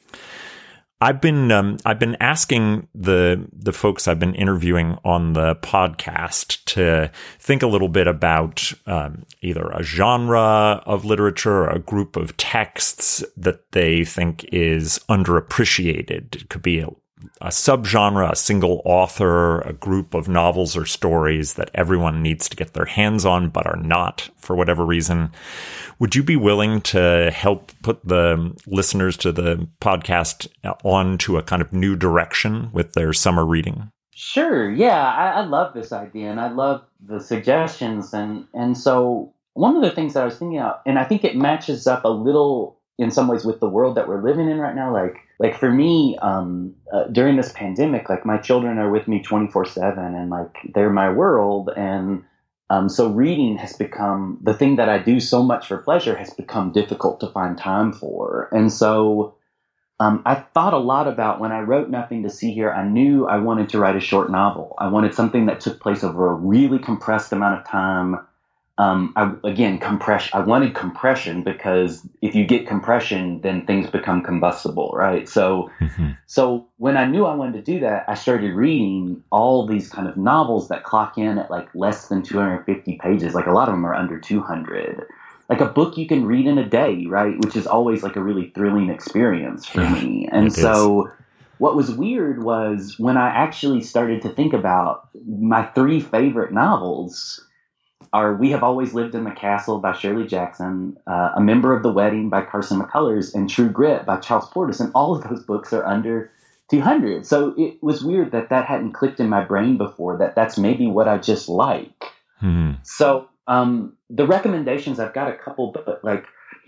I've been um, I've been asking the the folks I've been interviewing on the podcast to think a little bit about um, either a genre of literature or a group of texts that they think is underappreciated. It could be a, a subgenre, a single author, a group of novels or stories that everyone needs to get their hands on but are not for whatever reason. Would you be willing to help put the listeners to the podcast on to a kind of new direction with their summer reading? Sure. Yeah, I, I love this idea, and I love the suggestions. And, and so one of the things that I was thinking about, and I think it matches up a little in some ways with the world that we're living in right now. Like, like for me, um, uh, during this pandemic, like my children are with me twenty-four seven, and like they're my world. And Um, so reading has become the thing that I do so much for pleasure has become difficult to find time for. And so um, I thought a lot about when I wrote Nothing to See Here, I knew I wanted to write a short novel. I wanted something that took place over a really compressed amount of time. Um, I, again, compress. I wanted compression because if you get compression, then things become combustible, right? So, mm-hmm. so when I knew I wanted to do that, I started reading all these kind of novels that clock in at like less than two hundred fifty pages. Like a lot of them are under two hundred. Like a book you can read in a day, right? Which is always like a really thrilling experience for yeah, me. And so, is. What was weird was when I actually started to think about my three favorite novels. Are We Have Always Lived in the Castle by Shirley Jackson, uh, A Member of the Wedding by Carson McCullers, and True Grit by Charles Portis. And all of those books are under two hundred. So it was weird that that hadn't clicked in my brain before, that that's maybe what I just like. Hmm. So um, the recommendations, I've got a couple, but like,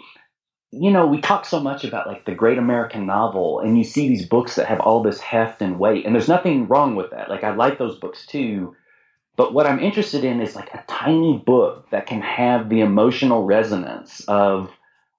you know, we talk so much about like the great American novel, and you see these books that have all this heft and weight, and there's nothing wrong with that. Like I like those books too. But what I'm interested in is like a tiny book that can have the emotional resonance of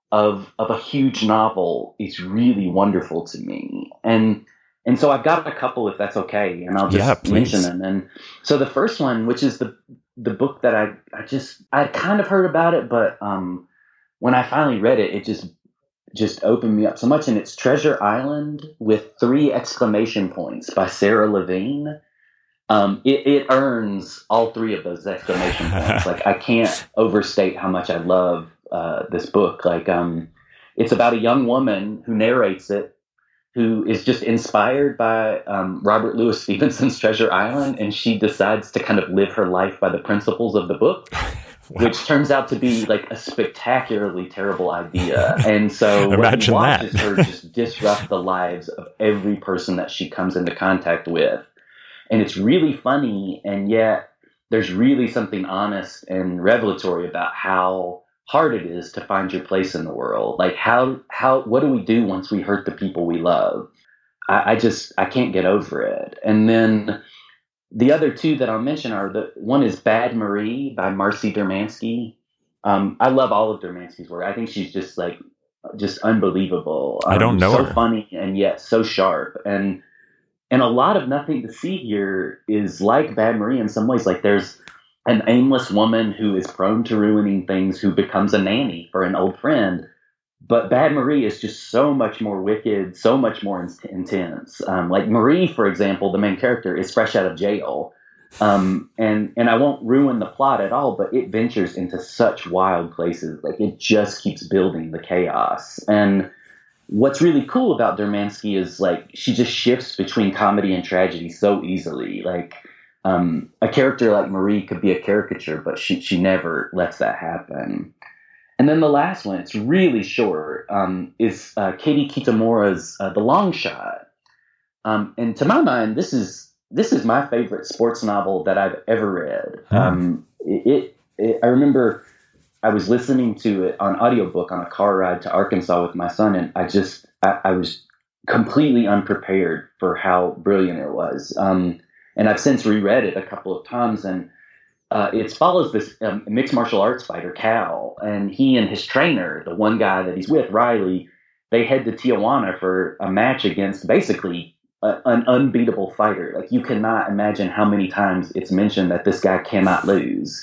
of of a huge novel is really wonderful to me. And and so I've got a couple, if that's okay, and I'll just yeah, mention them. And so the first one, which is the the book that I I just I kind of heard about it, but um, when I finally read it, it just just opened me up so much. And it's Treasure Island with three exclamation points by Sarah Levine. Um, it, it earns all three of those exclamation points. Like I can't overstate how much I love uh, this book. Like um, it's about a young woman who narrates it, who is just inspired by um, Robert Louis Stevenson's Treasure Island, and she decides to kind of live her life by the principles of the book, wow. which turns out to be like a spectacularly terrible idea. And so what you watch is her just disrupt the lives of every person that she comes into contact with. And it's really funny, and yet there's really something honest and revelatory about how hard it is to find your place in the world. Like how, how, what do we do once we hurt the people we love? I, I just, I can't get over it. And then the other two that I'll mention are the one is Bad Marie by Marcy Dermansky. Um, I love all of Dermansky's work. I think she's just like, just unbelievable. Um, I don't know so her. funny and yet so sharp. And, And a lot of Nothing to See Here is like Bad Marie in some ways. Like there's an aimless woman who is prone to ruining things who becomes a nanny for an old friend. But Bad Marie is just so much more wicked, so much more in- intense. Um, like Marie, for example, the main character is fresh out of jail. Um, and, and I won't ruin the plot at all, but it ventures into such wild places. Like it just keeps building the chaos. And what's really cool about Dermansky is like she just shifts between comedy and tragedy so easily. Like um, a character like Marie could be a caricature, but she she never lets that happen. And then the last one, it's really short, um, is uh, Katie Kitamura's uh, The Long Shot. Um, and to my mind, this is this is my favorite sports novel that I've ever read. Hmm. Um, it, it, it I remember. I was listening to it on audiobook on a car ride to Arkansas with my son, and I just, I, I was completely unprepared for how brilliant it was. Um, and I've since reread it a couple of times, and uh, it follows this um, mixed martial arts fighter, Cal, and he and his trainer, the one guy that he's with, Riley, they head to Tijuana for a match against basically a, an unbeatable fighter. Like, you cannot imagine how many times it's mentioned that this guy cannot lose.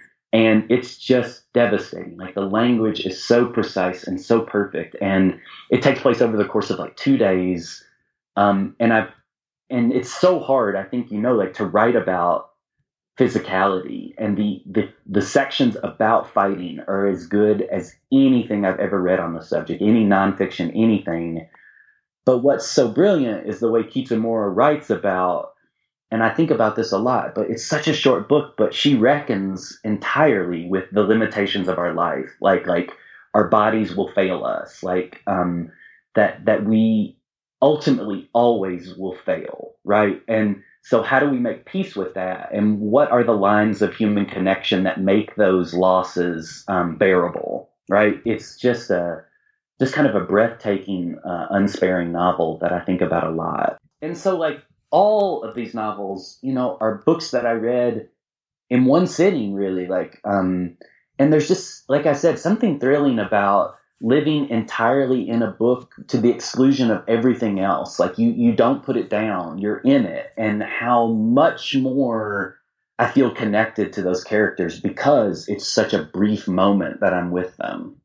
And it's just devastating. Like, the language is so precise and so perfect. And it takes place over the course of like two days. Um, and I've, and it's so hard, I think, you know, like to write about physicality, and the, the, the sections about fighting are as good as anything I've ever read on the subject, any nonfiction, anything. But what's so brilliant is the way Kitamura writes about, and I think about this a lot, but it's such a short book, but she reckons entirely with the limitations of our life. Like, like our bodies will fail us, like, um, that, that we ultimately always will fail. Right. And so how do we make peace with that? And what are the lines of human connection that make those losses um, bearable? Right. It's just a, just kind of a breathtaking, uh, unsparing novel that I think about a lot. And so, like, all of these novels, you know, are books that I read in one sitting, really. Like, um, and there's just, like I said, something thrilling about living entirely in a book to the exclusion of everything else. Like, you, you don't put it down, you're in it, and how much more I feel connected to those characters because it's such a brief moment that I'm with them.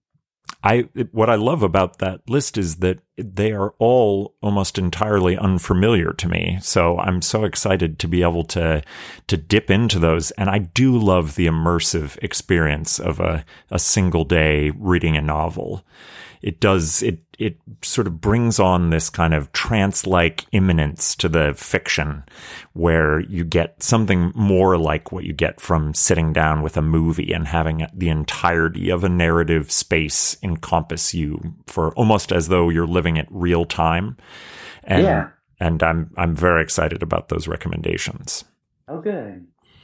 I what I love about that list is that they are all almost entirely unfamiliar to me. So I'm so excited to be able to to dip into those. And I do love the immersive experience of a, a single day reading a novel. It does, it, it sort of brings on this kind of trance-like imminence to the fiction where you get something more like what you get from sitting down with a movie and having the entirety of a narrative space encompass you for almost as though you're living it real time. And, yeah. and I'm, I'm very excited about those recommendations. Oh, good.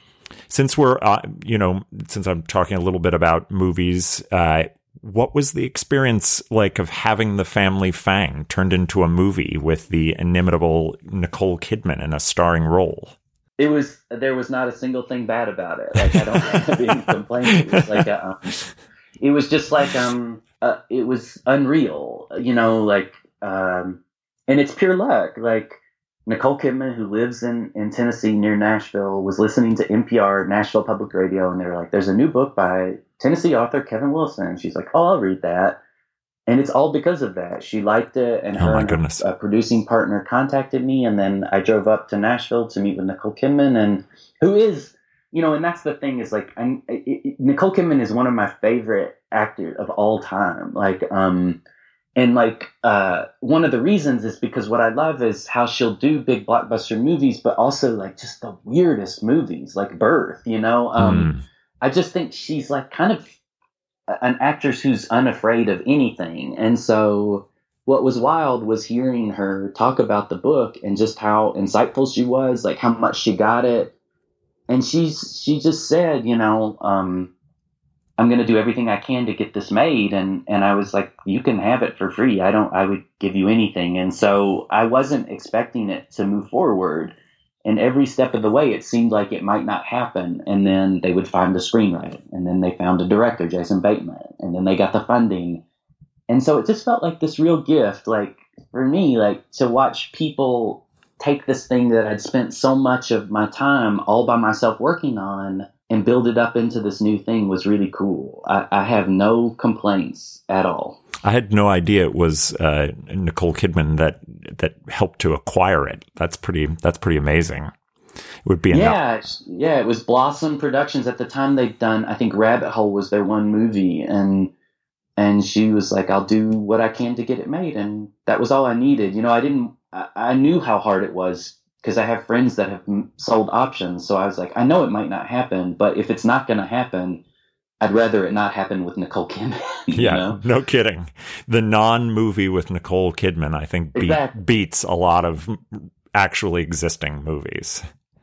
Since we're, uh, you know, since I'm talking a little bit about movies, uh, what was the experience like of having The Family Fang turned into a movie with the inimitable Nicole Kidman in a starring role? It was, there was not a single thing bad about it. Like, I don't have any complaints. It was like, a, um, it was just like, um, uh, it was unreal, you know, like, um, and it's pure luck. Like, Nicole Kidman, who lives in, in Tennessee near Nashville, was listening to N P R, Nashville Public Radio, and they were like, there's a new book by Tennessee author Kevin Wilson. And she's like, oh, I'll read that. And it's all because of that. She liked it, and her, oh my and goodness. her uh, producing partner contacted me, and then I drove up to Nashville to meet with Nicole Kidman, and who is, you know, and that's the thing is, like, I, it, it, Nicole Kidman is one of my favorite actors of all time. Like, um, And like, uh, one of the reasons is because what I love is how she'll do big blockbuster movies, but also like just the weirdest movies, like Birth, you know? Um, mm. I just think she's like kind of an actress who's unafraid of anything. And so what was wild was hearing her talk about the book and just how insightful she was, like how much she got it. And she's, she just said, you know, um, I'm going to do everything I can to get this made. And, and I was like, you can have it for free. I don't, I would give you anything. And so I wasn't expecting it to move forward. And every step of the way, it seemed like it might not happen. And then they would find the screenwriter, and then they found a director, Jason Bateman, and then they got the funding. And so it just felt like this real gift, like for me, like to watch people take this thing that I'd spent so much of my time all by myself working on and build it up into this new thing was really cool. I, I have no complaints at all. I had no idea it was uh, Nicole Kidman that that helped to acquire it. That's pretty. That's pretty amazing. It would be yeah, enough. yeah. It was Blossom Productions at the time. They'd done, I think, Rabbit Hole was their one movie, and and she was like, "I'll do what I can to get it made," and that was all I needed. You know, I didn't. I, I knew how hard it was, because I have friends that have sold options. So I was like, I know it might not happen, but if it's not going to happen, I'd rather it not happen with Nicole Kidman. Yeah, know? No kidding. The non-movie with Nicole Kidman, I think, be- exactly. beats a lot of actually existing movies.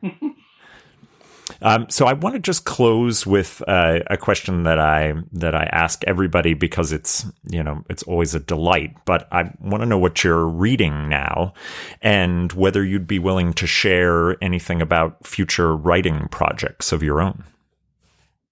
Um, so I want to just close with uh, a question that I that I ask everybody, because it's, you know, it's always a delight. But I want to know what you're reading now, and whether you'd be willing to share anything about future writing projects of your own.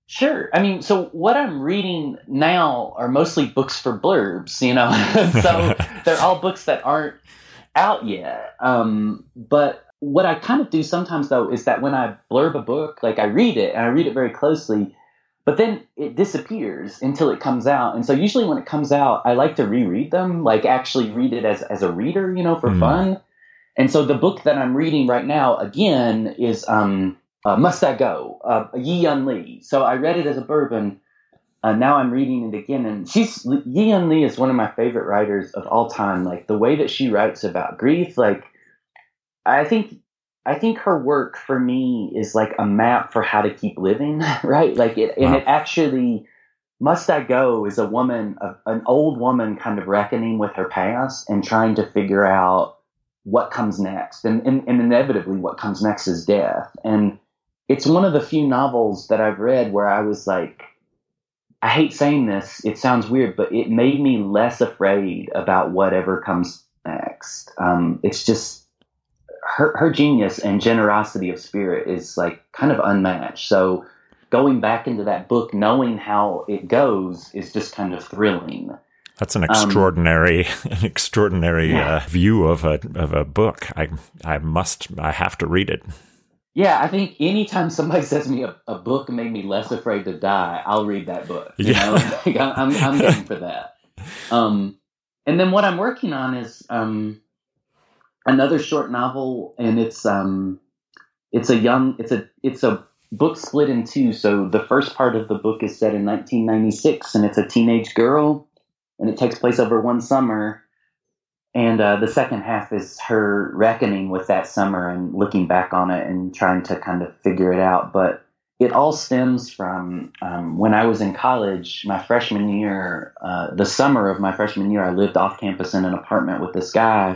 Sure. I mean, so what I'm reading now are mostly books for blurbs, you know, so they're all books that aren't out yet. Um, but what I kind of do sometimes, though, is that when I blurb a book, like I read it and I read it very closely, but then it disappears until it comes out. And so usually when it comes out, I like to reread them, like actually read it as, as a reader, you know, for mm. fun. And so the book that I'm reading right now, again, is um, uh, Must I Go? Uh, Yi-Yun Lee. So I read it as a bourbon. Uh, now I'm reading it again. And she's Yi-Yun Lee is one of my favorite writers of all time. Like the way that she writes about grief, like I think I think her work for me is like a map for how to keep living, right? Like it, wow. And it actually, Must I Go is a woman, a, an old woman kind of reckoning with her past and trying to figure out what comes next. And, and, and inevitably what comes next is death. And it's one of the few novels that I've read where I was like, I hate saying this, it sounds weird, but it made me less afraid about whatever comes next. Um, it's just, her, her genius and generosity of spirit is like kind of unmatched. So going back into that book, knowing how it goes is just kind of thrilling. That's an extraordinary, um, an extraordinary yeah. uh, view of a of a book. I I must, I have to read it. Yeah, I think anytime somebody says to me a, a book made me less afraid to die, I'll read that book. You yeah, know? Like, I'm I'm getting for that. Um, and then what I'm working on is um, another short novel, and it's um, it's a young, it's a it's a book split in two. So the first part of the book is set in nineteen ninety-six, and it's a teenage girl. And it takes place over one summer. And uh, the second half is her reckoning with that summer and looking back on it and trying to kind of figure it out. But it all stems from um, when I was in college, my freshman year, uh, the summer of my freshman year, I lived off campus in an apartment with this guy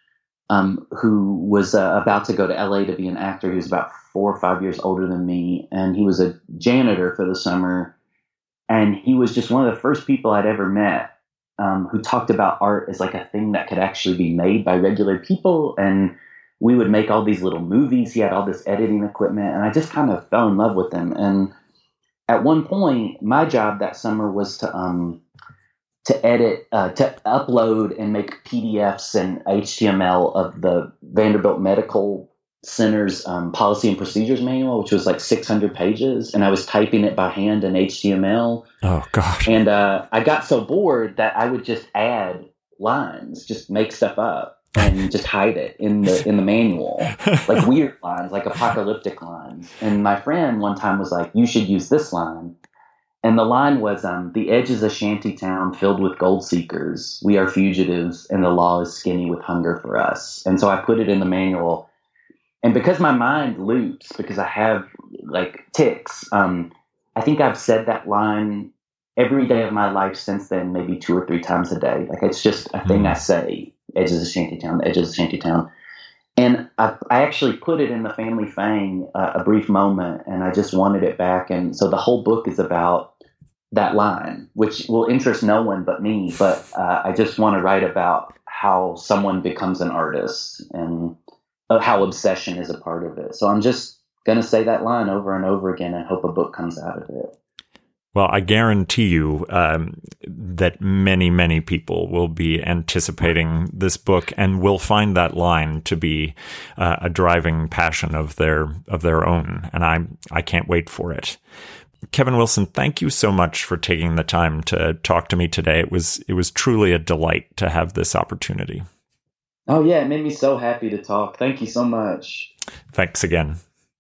um, who was uh, about to go to L A to be an actor. He was about four or five years older than me. And he was a janitor for the summer. And he was just one of the first people I'd ever met Um, who talked about art as like a thing that could actually be made by regular people. And we would make all these little movies. He had all this editing equipment, and I just kind of fell in love with him. And at one point, my job that summer was to um, to edit, uh, to upload and make P D Fs and H T M L of the Vanderbilt Medical Center's um, policy and procedures manual, which was like six hundred pages, and I was typing it by hand in H T M L. Oh gosh! And uh, I got so bored that I would just add lines, just make stuff up, and just hide it in the in the manual, like weird lines, like apocalyptic lines. And my friend one time was like, "You should use this line." And the line was, um, "The edge is a shanty town filled with gold seekers. We are fugitives, and the law is skinny with hunger for us." And so I put it in the manual. And because my mind loops, because I have like tics, um, I think I've said that line every day of my life since then, maybe two or three times a day. Like it's just a thing mm. I say, edge is a shanty town, the edge is a shanty town. And I, I actually put it in the Family Fang uh, a brief moment, and I just wanted it back. And so the whole book is about that line, which will interest no one but me. But uh, I just want to write about how someone becomes an artist and how obsession is a part of it. So I'm just going to say that line over and over again and hope a book comes out of it. Well, I guarantee you um, that many, many people will be anticipating this book and will find that line to be uh, a driving passion of their of their own. And I I can't wait for it. Kevin Wilson, thank you so much for taking the time to talk to me today. It was it was truly a delight to have this opportunity. Oh, yeah, it made me so happy to talk. Thank you so much. Thanks again.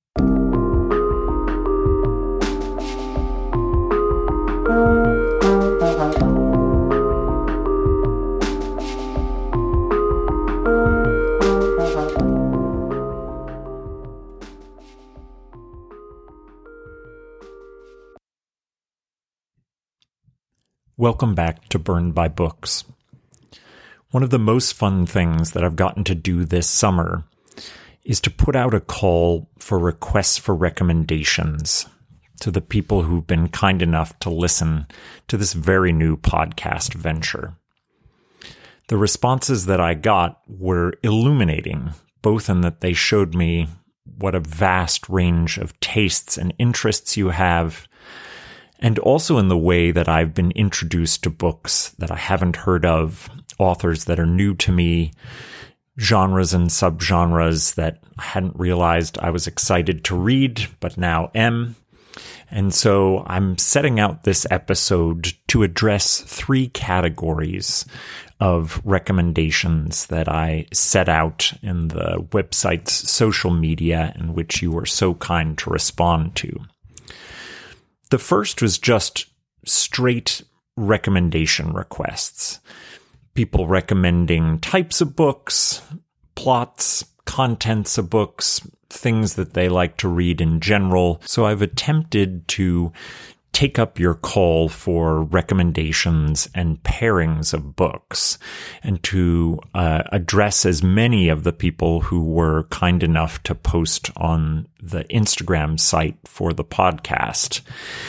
Welcome back to Burned by Books. One of the most fun things that I've gotten to do this summer is to put out a call for requests for recommendations to the people who've been kind enough to listen to this very new podcast venture. The responses that I got were illuminating, both in that they showed me what a vast range of tastes and interests you have, and also in the way that I've been introduced to books that I haven't heard of, authors that are new to me, genres and subgenres that I hadn't realized I was excited to read, but now am. And so I'm setting out this episode to address three categories of recommendations that I set out in the website's social media and which you were so kind to respond to. The first was just straight recommendation requests. People recommending types of books, plots, contents of books, things that they like to read in general. So I've attempted to take up your call for recommendations and pairings of books and to uh, address as many of the people who were kind enough to post on the Instagram site for the podcast.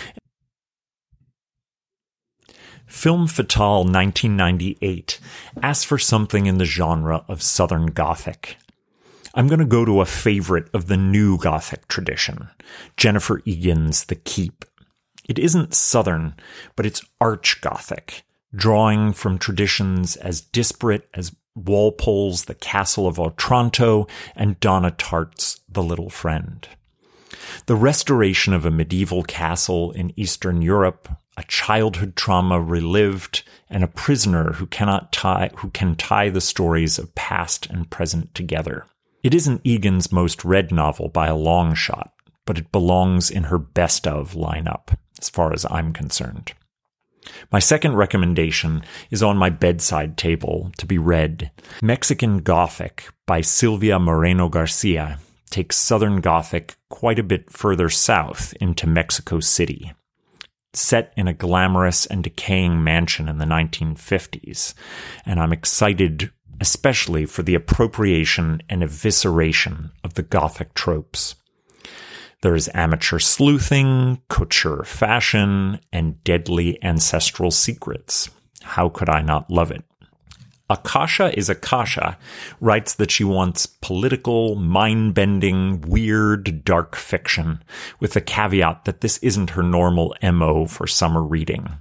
Film Fatale nineteen ninety-eight asks for something in the genre of Southern Gothic. I'm going to go to a favorite of the new Gothic tradition, Jennifer Egan's The Keep. It isn't Southern, but it's arch-Gothic, drawing from traditions as disparate as Walpole's The Castle of Otranto and Donna Tartt's The Little Friend. The restoration of a medieval castle in Eastern Europe, a childhood trauma relived, and a prisoner who cannot tie, who can tie the stories of past and present together. It isn't Egan's most read novel by a long shot, but it belongs in her best of lineup, as far as I'm concerned. My second recommendation is on my bedside table to be read. Mexican Gothic by Silvia Moreno Garcia takes Southern Gothic quite a bit further south into Mexico City. Set in a glamorous and decaying mansion in the nineteen fifties, and I'm excited especially for the appropriation and evisceration of the Gothic tropes. There is amateur sleuthing, couture fashion, and deadly ancestral secrets. How could I not love it? Akasha is Akasha writes that she wants political, mind-bending, weird, dark fiction, with the caveat that this isn't her normal M O for summer reading.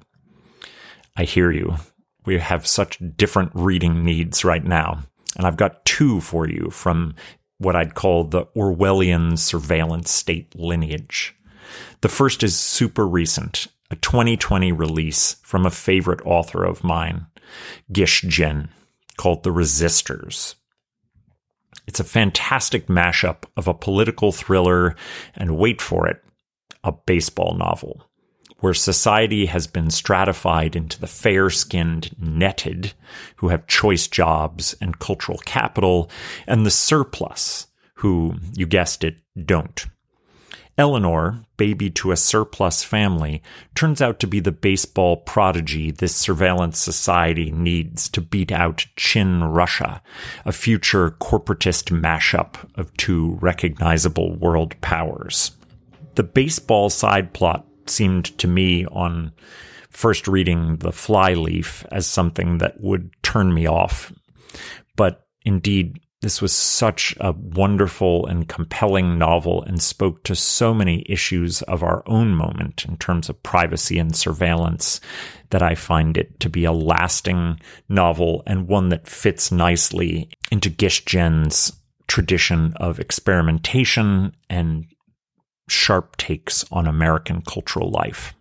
I hear you. We have such different reading needs right now, and I've got two for you from what I'd call the Orwellian surveillance state lineage. The first is super recent, a twenty twenty release from a favorite author of mine, Gish Jen, called The Resistors. It's a fantastic mashup of a political thriller and, wait for it, a baseball novel, where society has been stratified into the fair-skinned netted, who have choice jobs and cultural capital, and the surplus, who, you guessed it, don't. Eleanor, baby to a surplus family, turns out to be the baseball prodigy this surveillance society needs to beat out Chin Russia, a future corporatist mashup of two recognizable world powers. The baseball side plot seemed to me on first reading The Flyleaf as something that would turn me off. But indeed, this was such a wonderful and compelling novel and spoke to so many issues of our own moment in terms of privacy and surveillance that I find it to be a lasting novel and one that fits nicely into Gish Jen's tradition of experimentation and sharp takes on American cultural life.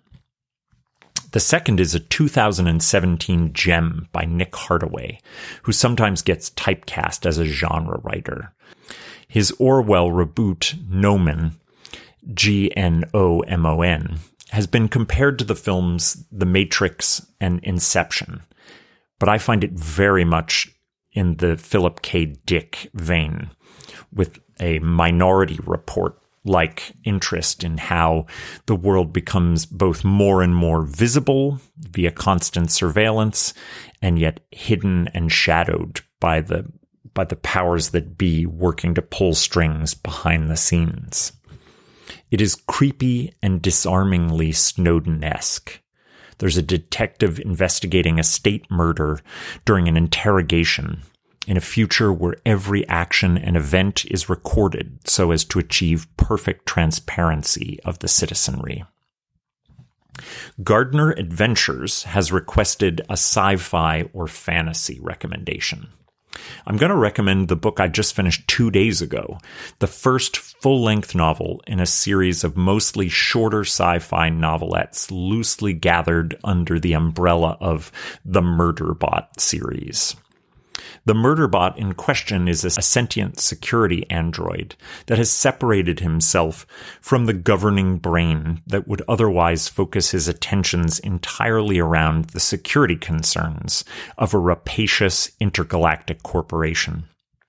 The second is a two thousand seventeen gem by Nick Hardaway, who sometimes gets typecast as a genre writer. His Orwell reboot, Gnomon, G N O M O N, has been compared to the films The Matrix and Inception, but I find it very much in the Philip K. Dick vein, with a Minority Report like interest in how the world becomes both more and more visible via constant surveillance and yet hidden and shadowed by the by the powers that be working to pull strings behind the scenes. It is creepy and disarmingly Snowden-esque. There's a detective investigating a state murder during an interrogation in a future where every action and event is recorded so as to achieve perfect transparency of the citizenry. Gardner Adventures has requested a sci-fi or fantasy recommendation. I'm going to recommend the book I just finished two days ago, the first full-length novel in a series of mostly shorter sci-fi novelettes loosely gathered under the umbrella of the Murderbot series. The Murderbot in question is a sentient security android that has separated himself from the governing brain that would otherwise focus his attentions entirely around the security concerns of a rapacious intergalactic corporation.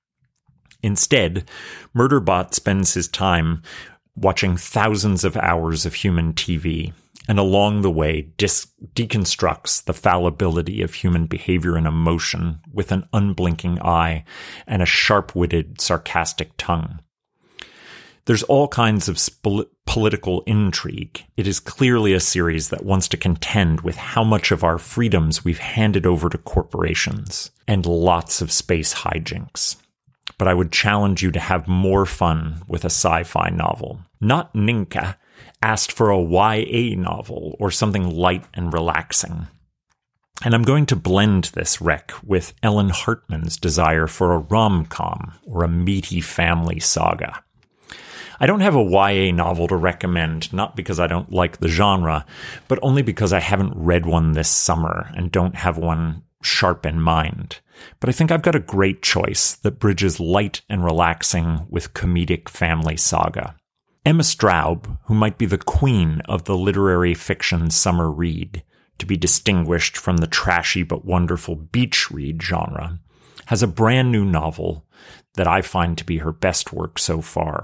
Instead, Murderbot spends his time watching thousands of hours of human T V, and along the way dis- deconstructs the fallibility of human behavior and emotion with an unblinking eye and a sharp-witted, sarcastic tongue. There's all kinds of sp- political intrigue. It is clearly a series that wants to contend with how much of our freedoms we've handed over to corporations, and lots of space hijinks. But I would challenge you to have more fun with a sci-fi novel. Not Ninka asked for a Y A novel or something light and relaxing. And I'm going to blend this rec with Ellen Hartman's desire for a rom-com or a meaty family saga. I don't have a Y A novel to recommend, not because I don't like the genre, but only because I haven't read one this summer and don't have one sharp in mind. But I think I've got a great choice that bridges light and relaxing with comedic family saga. Emma Straub, who might be the queen of the literary fiction summer read, to be distinguished from the trashy but wonderful beach read genre, has a brand new novel that I find to be her best work so far.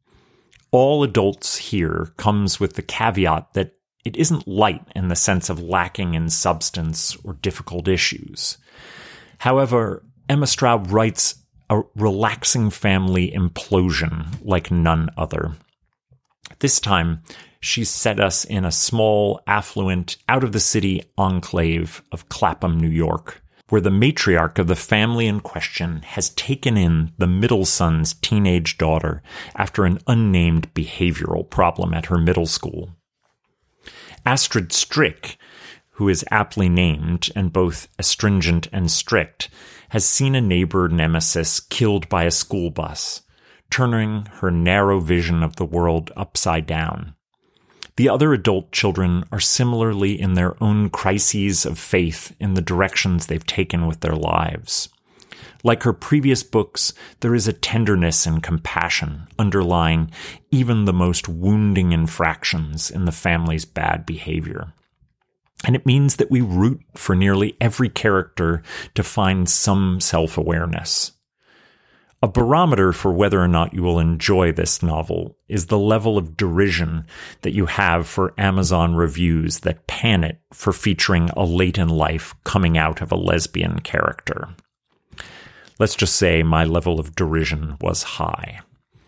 All Adults Here comes with the caveat that it isn't light in the sense of lacking in substance or difficult issues. However, Emma Straub writes a relaxing family implosion like none other. This time, she's set us in a small, affluent, out-of-the-city enclave of Clapham, New York, where the matriarch of the family in question has taken in the middle son's teenage daughter after an unnamed behavioral problem at her middle school. Astrid Strick, who is aptly named and both astringent and strict, has seen a neighbor nemesis killed by a school bus, turning her narrow vision of the world upside down. The other adult children are similarly in their own crises of faith in the directions they've taken with their lives. Like her previous books, there is a tenderness and compassion underlying even the most wounding infractions in the family's bad behavior. And it means that we root for nearly every character to find some self-awareness. A barometer for whether or not you will enjoy this novel is the level of derision that you have for Amazon reviews that pan it for featuring a late-in-life coming out of a lesbian character. Let's just say my level of derision was high.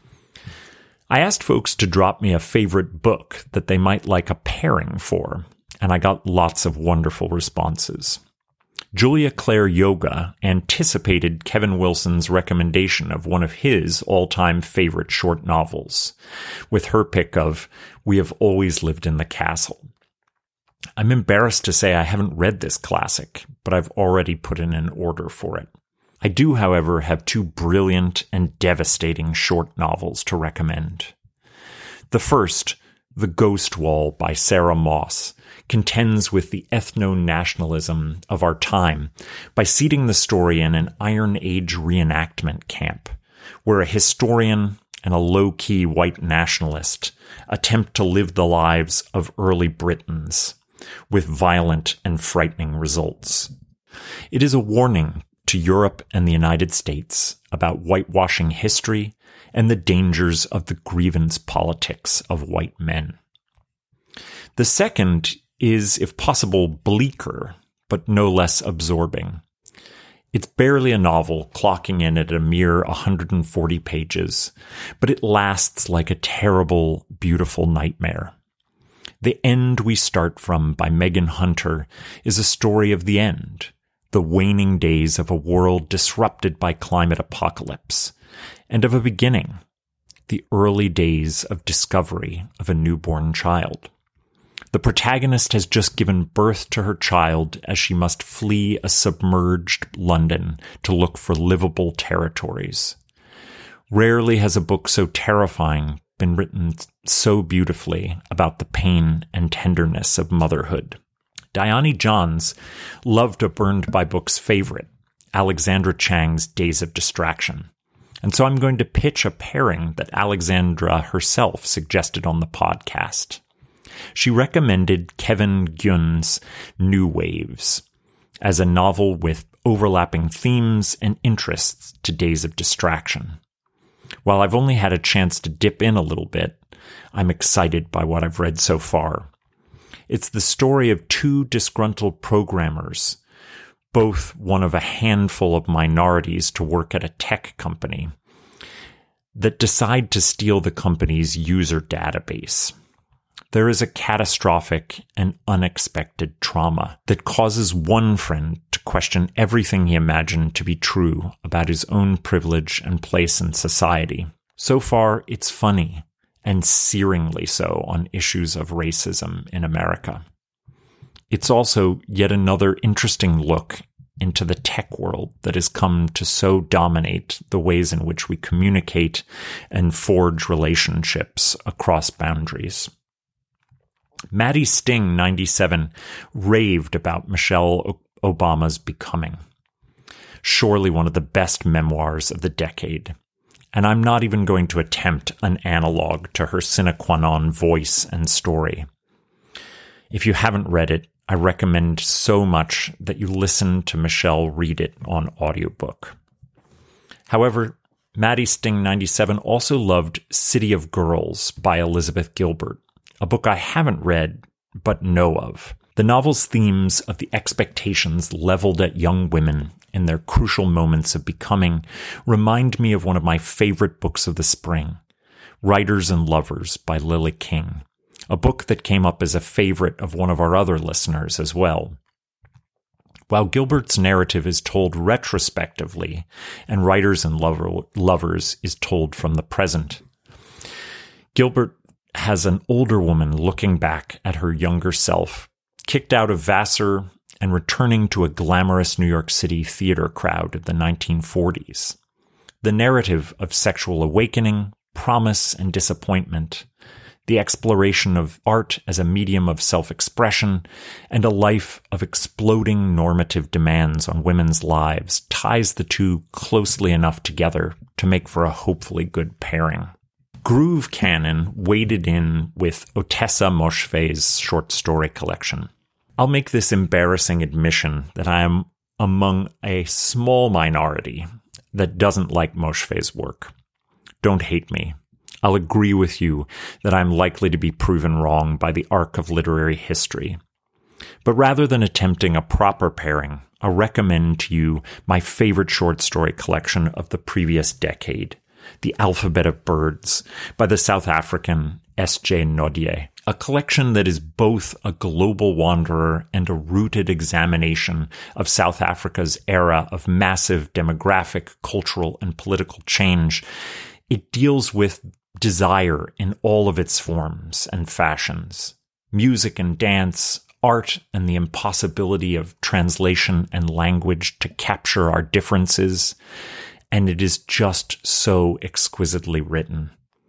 I asked folks to drop me a favorite book that they might like a pairing for, and I got lots of wonderful responses. Julia Claire Yoga anticipated Kevin Wilson's recommendation of one of his all-time favorite short novels, with her pick of We Have Always Lived in the Castle. I'm embarrassed to say I haven't read this classic, but I've already put in an order for it. I do, however, have two brilliant and devastating short novels to recommend. The first, The Ghost Wall by Sarah Moss, contends with the ethno-nationalism of our time by seating the story in an Iron Age reenactment camp, where a historian and a low-key white nationalist attempt to live the lives of early Britons, with violent and frightening results. It is a warning to Europe and the United States about whitewashing history and the dangers of the grievance politics of white men. The second is, if possible, bleaker, but no less absorbing. It's barely a novel, clocking in at a mere one hundred forty pages, but it lasts like a terrible, beautiful nightmare. The End We Start From by Megan Hunter is a story of the end, the waning days of a world disrupted by climate apocalypse, and of a beginning, the early days of discovery of a newborn child. The protagonist has just given birth to her child as she must flee a submerged London to look for livable territories. Rarely has a book so terrifying been written so beautifully about the pain and tenderness of motherhood. Diani Johns loved a Burned by Books favorite, Alexandra Chang's Days of Distraction. And so I'm going to pitch a pairing that Alexandra herself suggested on the podcast. She recommended Kevin Gyun's New Waves as a novel with overlapping themes and interests to Days of Distraction. While I've only had a chance to dip in a little bit, I'm excited by what I've read so far. It's the story of two disgruntled programmers, both one of a handful of minorities to work at a tech company, that decide to steal the company's user database. There is a catastrophic and unexpected trauma that causes one friend to question everything he imagined to be true about his own privilege and place in society. So far, it's funny, and searingly so on issues of racism in America. It's also yet another interesting look into the tech world that has come to so dominate the ways in which we communicate and forge relationships across boundaries. Maddie Sting, ninety-seven, raved about Michelle Obama's Becoming. Surely one of the best memoirs of the decade. And I'm not even going to attempt an analog to her sine qua non voice and story. If you haven't read it, I recommend so much that you listen to Michelle read it on audiobook. However, Maddie Sting, ninety-seven, also loved City of Girls by Elizabeth Gilbert, a book I haven't read but know of. The novel's themes of the expectations leveled at young women in their crucial moments of becoming remind me of one of my favorite books of the spring, Writers and Lovers by Lily King, a book that came up as a favorite of one of our other listeners as well. While Gilbert's narrative is told retrospectively, and Writers and Lover- Lovers is told from the present, Gilbert has an older woman looking back at her younger self, kicked out of Vassar and returning to a glamorous New York City theater crowd of the nineteen forties. The narrative of sexual awakening, promise, and disappointment, the exploration of art as a medium of self-expression, and a life of exploding normative demands on women's lives ties the two closely enough together to make for a hopefully good pairing. Groove Canon waded in with Otessa Moshfe's short story collection. I'll make this embarrassing admission that I am among a small minority that doesn't like Moshfe's work. Don't hate me. I'll agree with you that I'm likely to be proven wrong by the arc of literary history. But rather than attempting a proper pairing, I'll recommend to you my favorite short story collection of the previous decade, The Alphabet of Birds by the South African S J Nodye, a collection that is both a global wanderer and a rooted examination of South Africa's era of massive demographic, cultural, and political change. It deals with desire in all of its forms and fashions, music and dance, art and the impossibility of translation and language to capture our differences, and it is just so exquisitely written.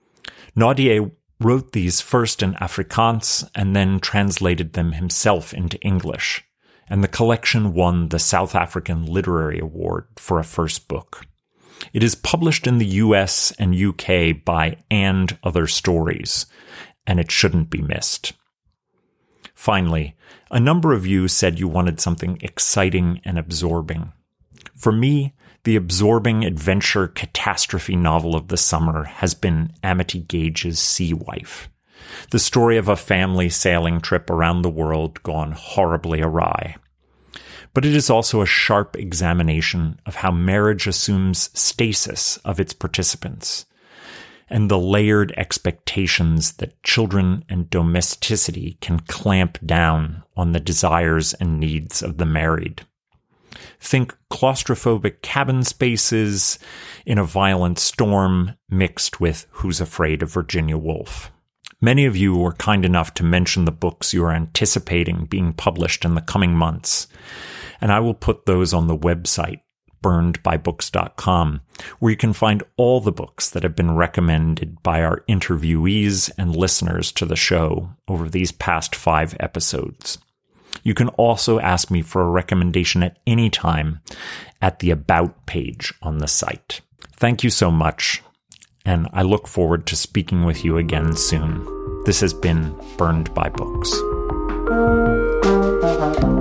Nodye wrote these first in Afrikaans and then translated them himself into English, and the collection won the South African Literary Award for a first book. It is published in the U S and U K by And Other Stories, and it shouldn't be missed. Finally, a number of you said you wanted something exciting and absorbing. For me, the absorbing adventure catastrophe novel of the summer has been Amity Gage's Sea Wife, the story of a family sailing trip around the world gone horribly awry. But it is also a sharp examination of how marriage assumes stasis of its participants, and the layered expectations that children and domesticity can clamp down on the desires and needs of the married. Think claustrophobic cabin spaces in a violent storm mixed with Who's Afraid of Virginia Woolf. Many of you were kind enough to mention the books you are anticipating being published in the coming months, and I will put those on the website, burned by books dot com, where you can find all the books that have been recommended by our interviewees and listeners to the show over these past five episodes. You can also ask me for a recommendation at any time at the About page on the site. Thank you so much, and I look forward to speaking with you again soon. This has been Burned by Books.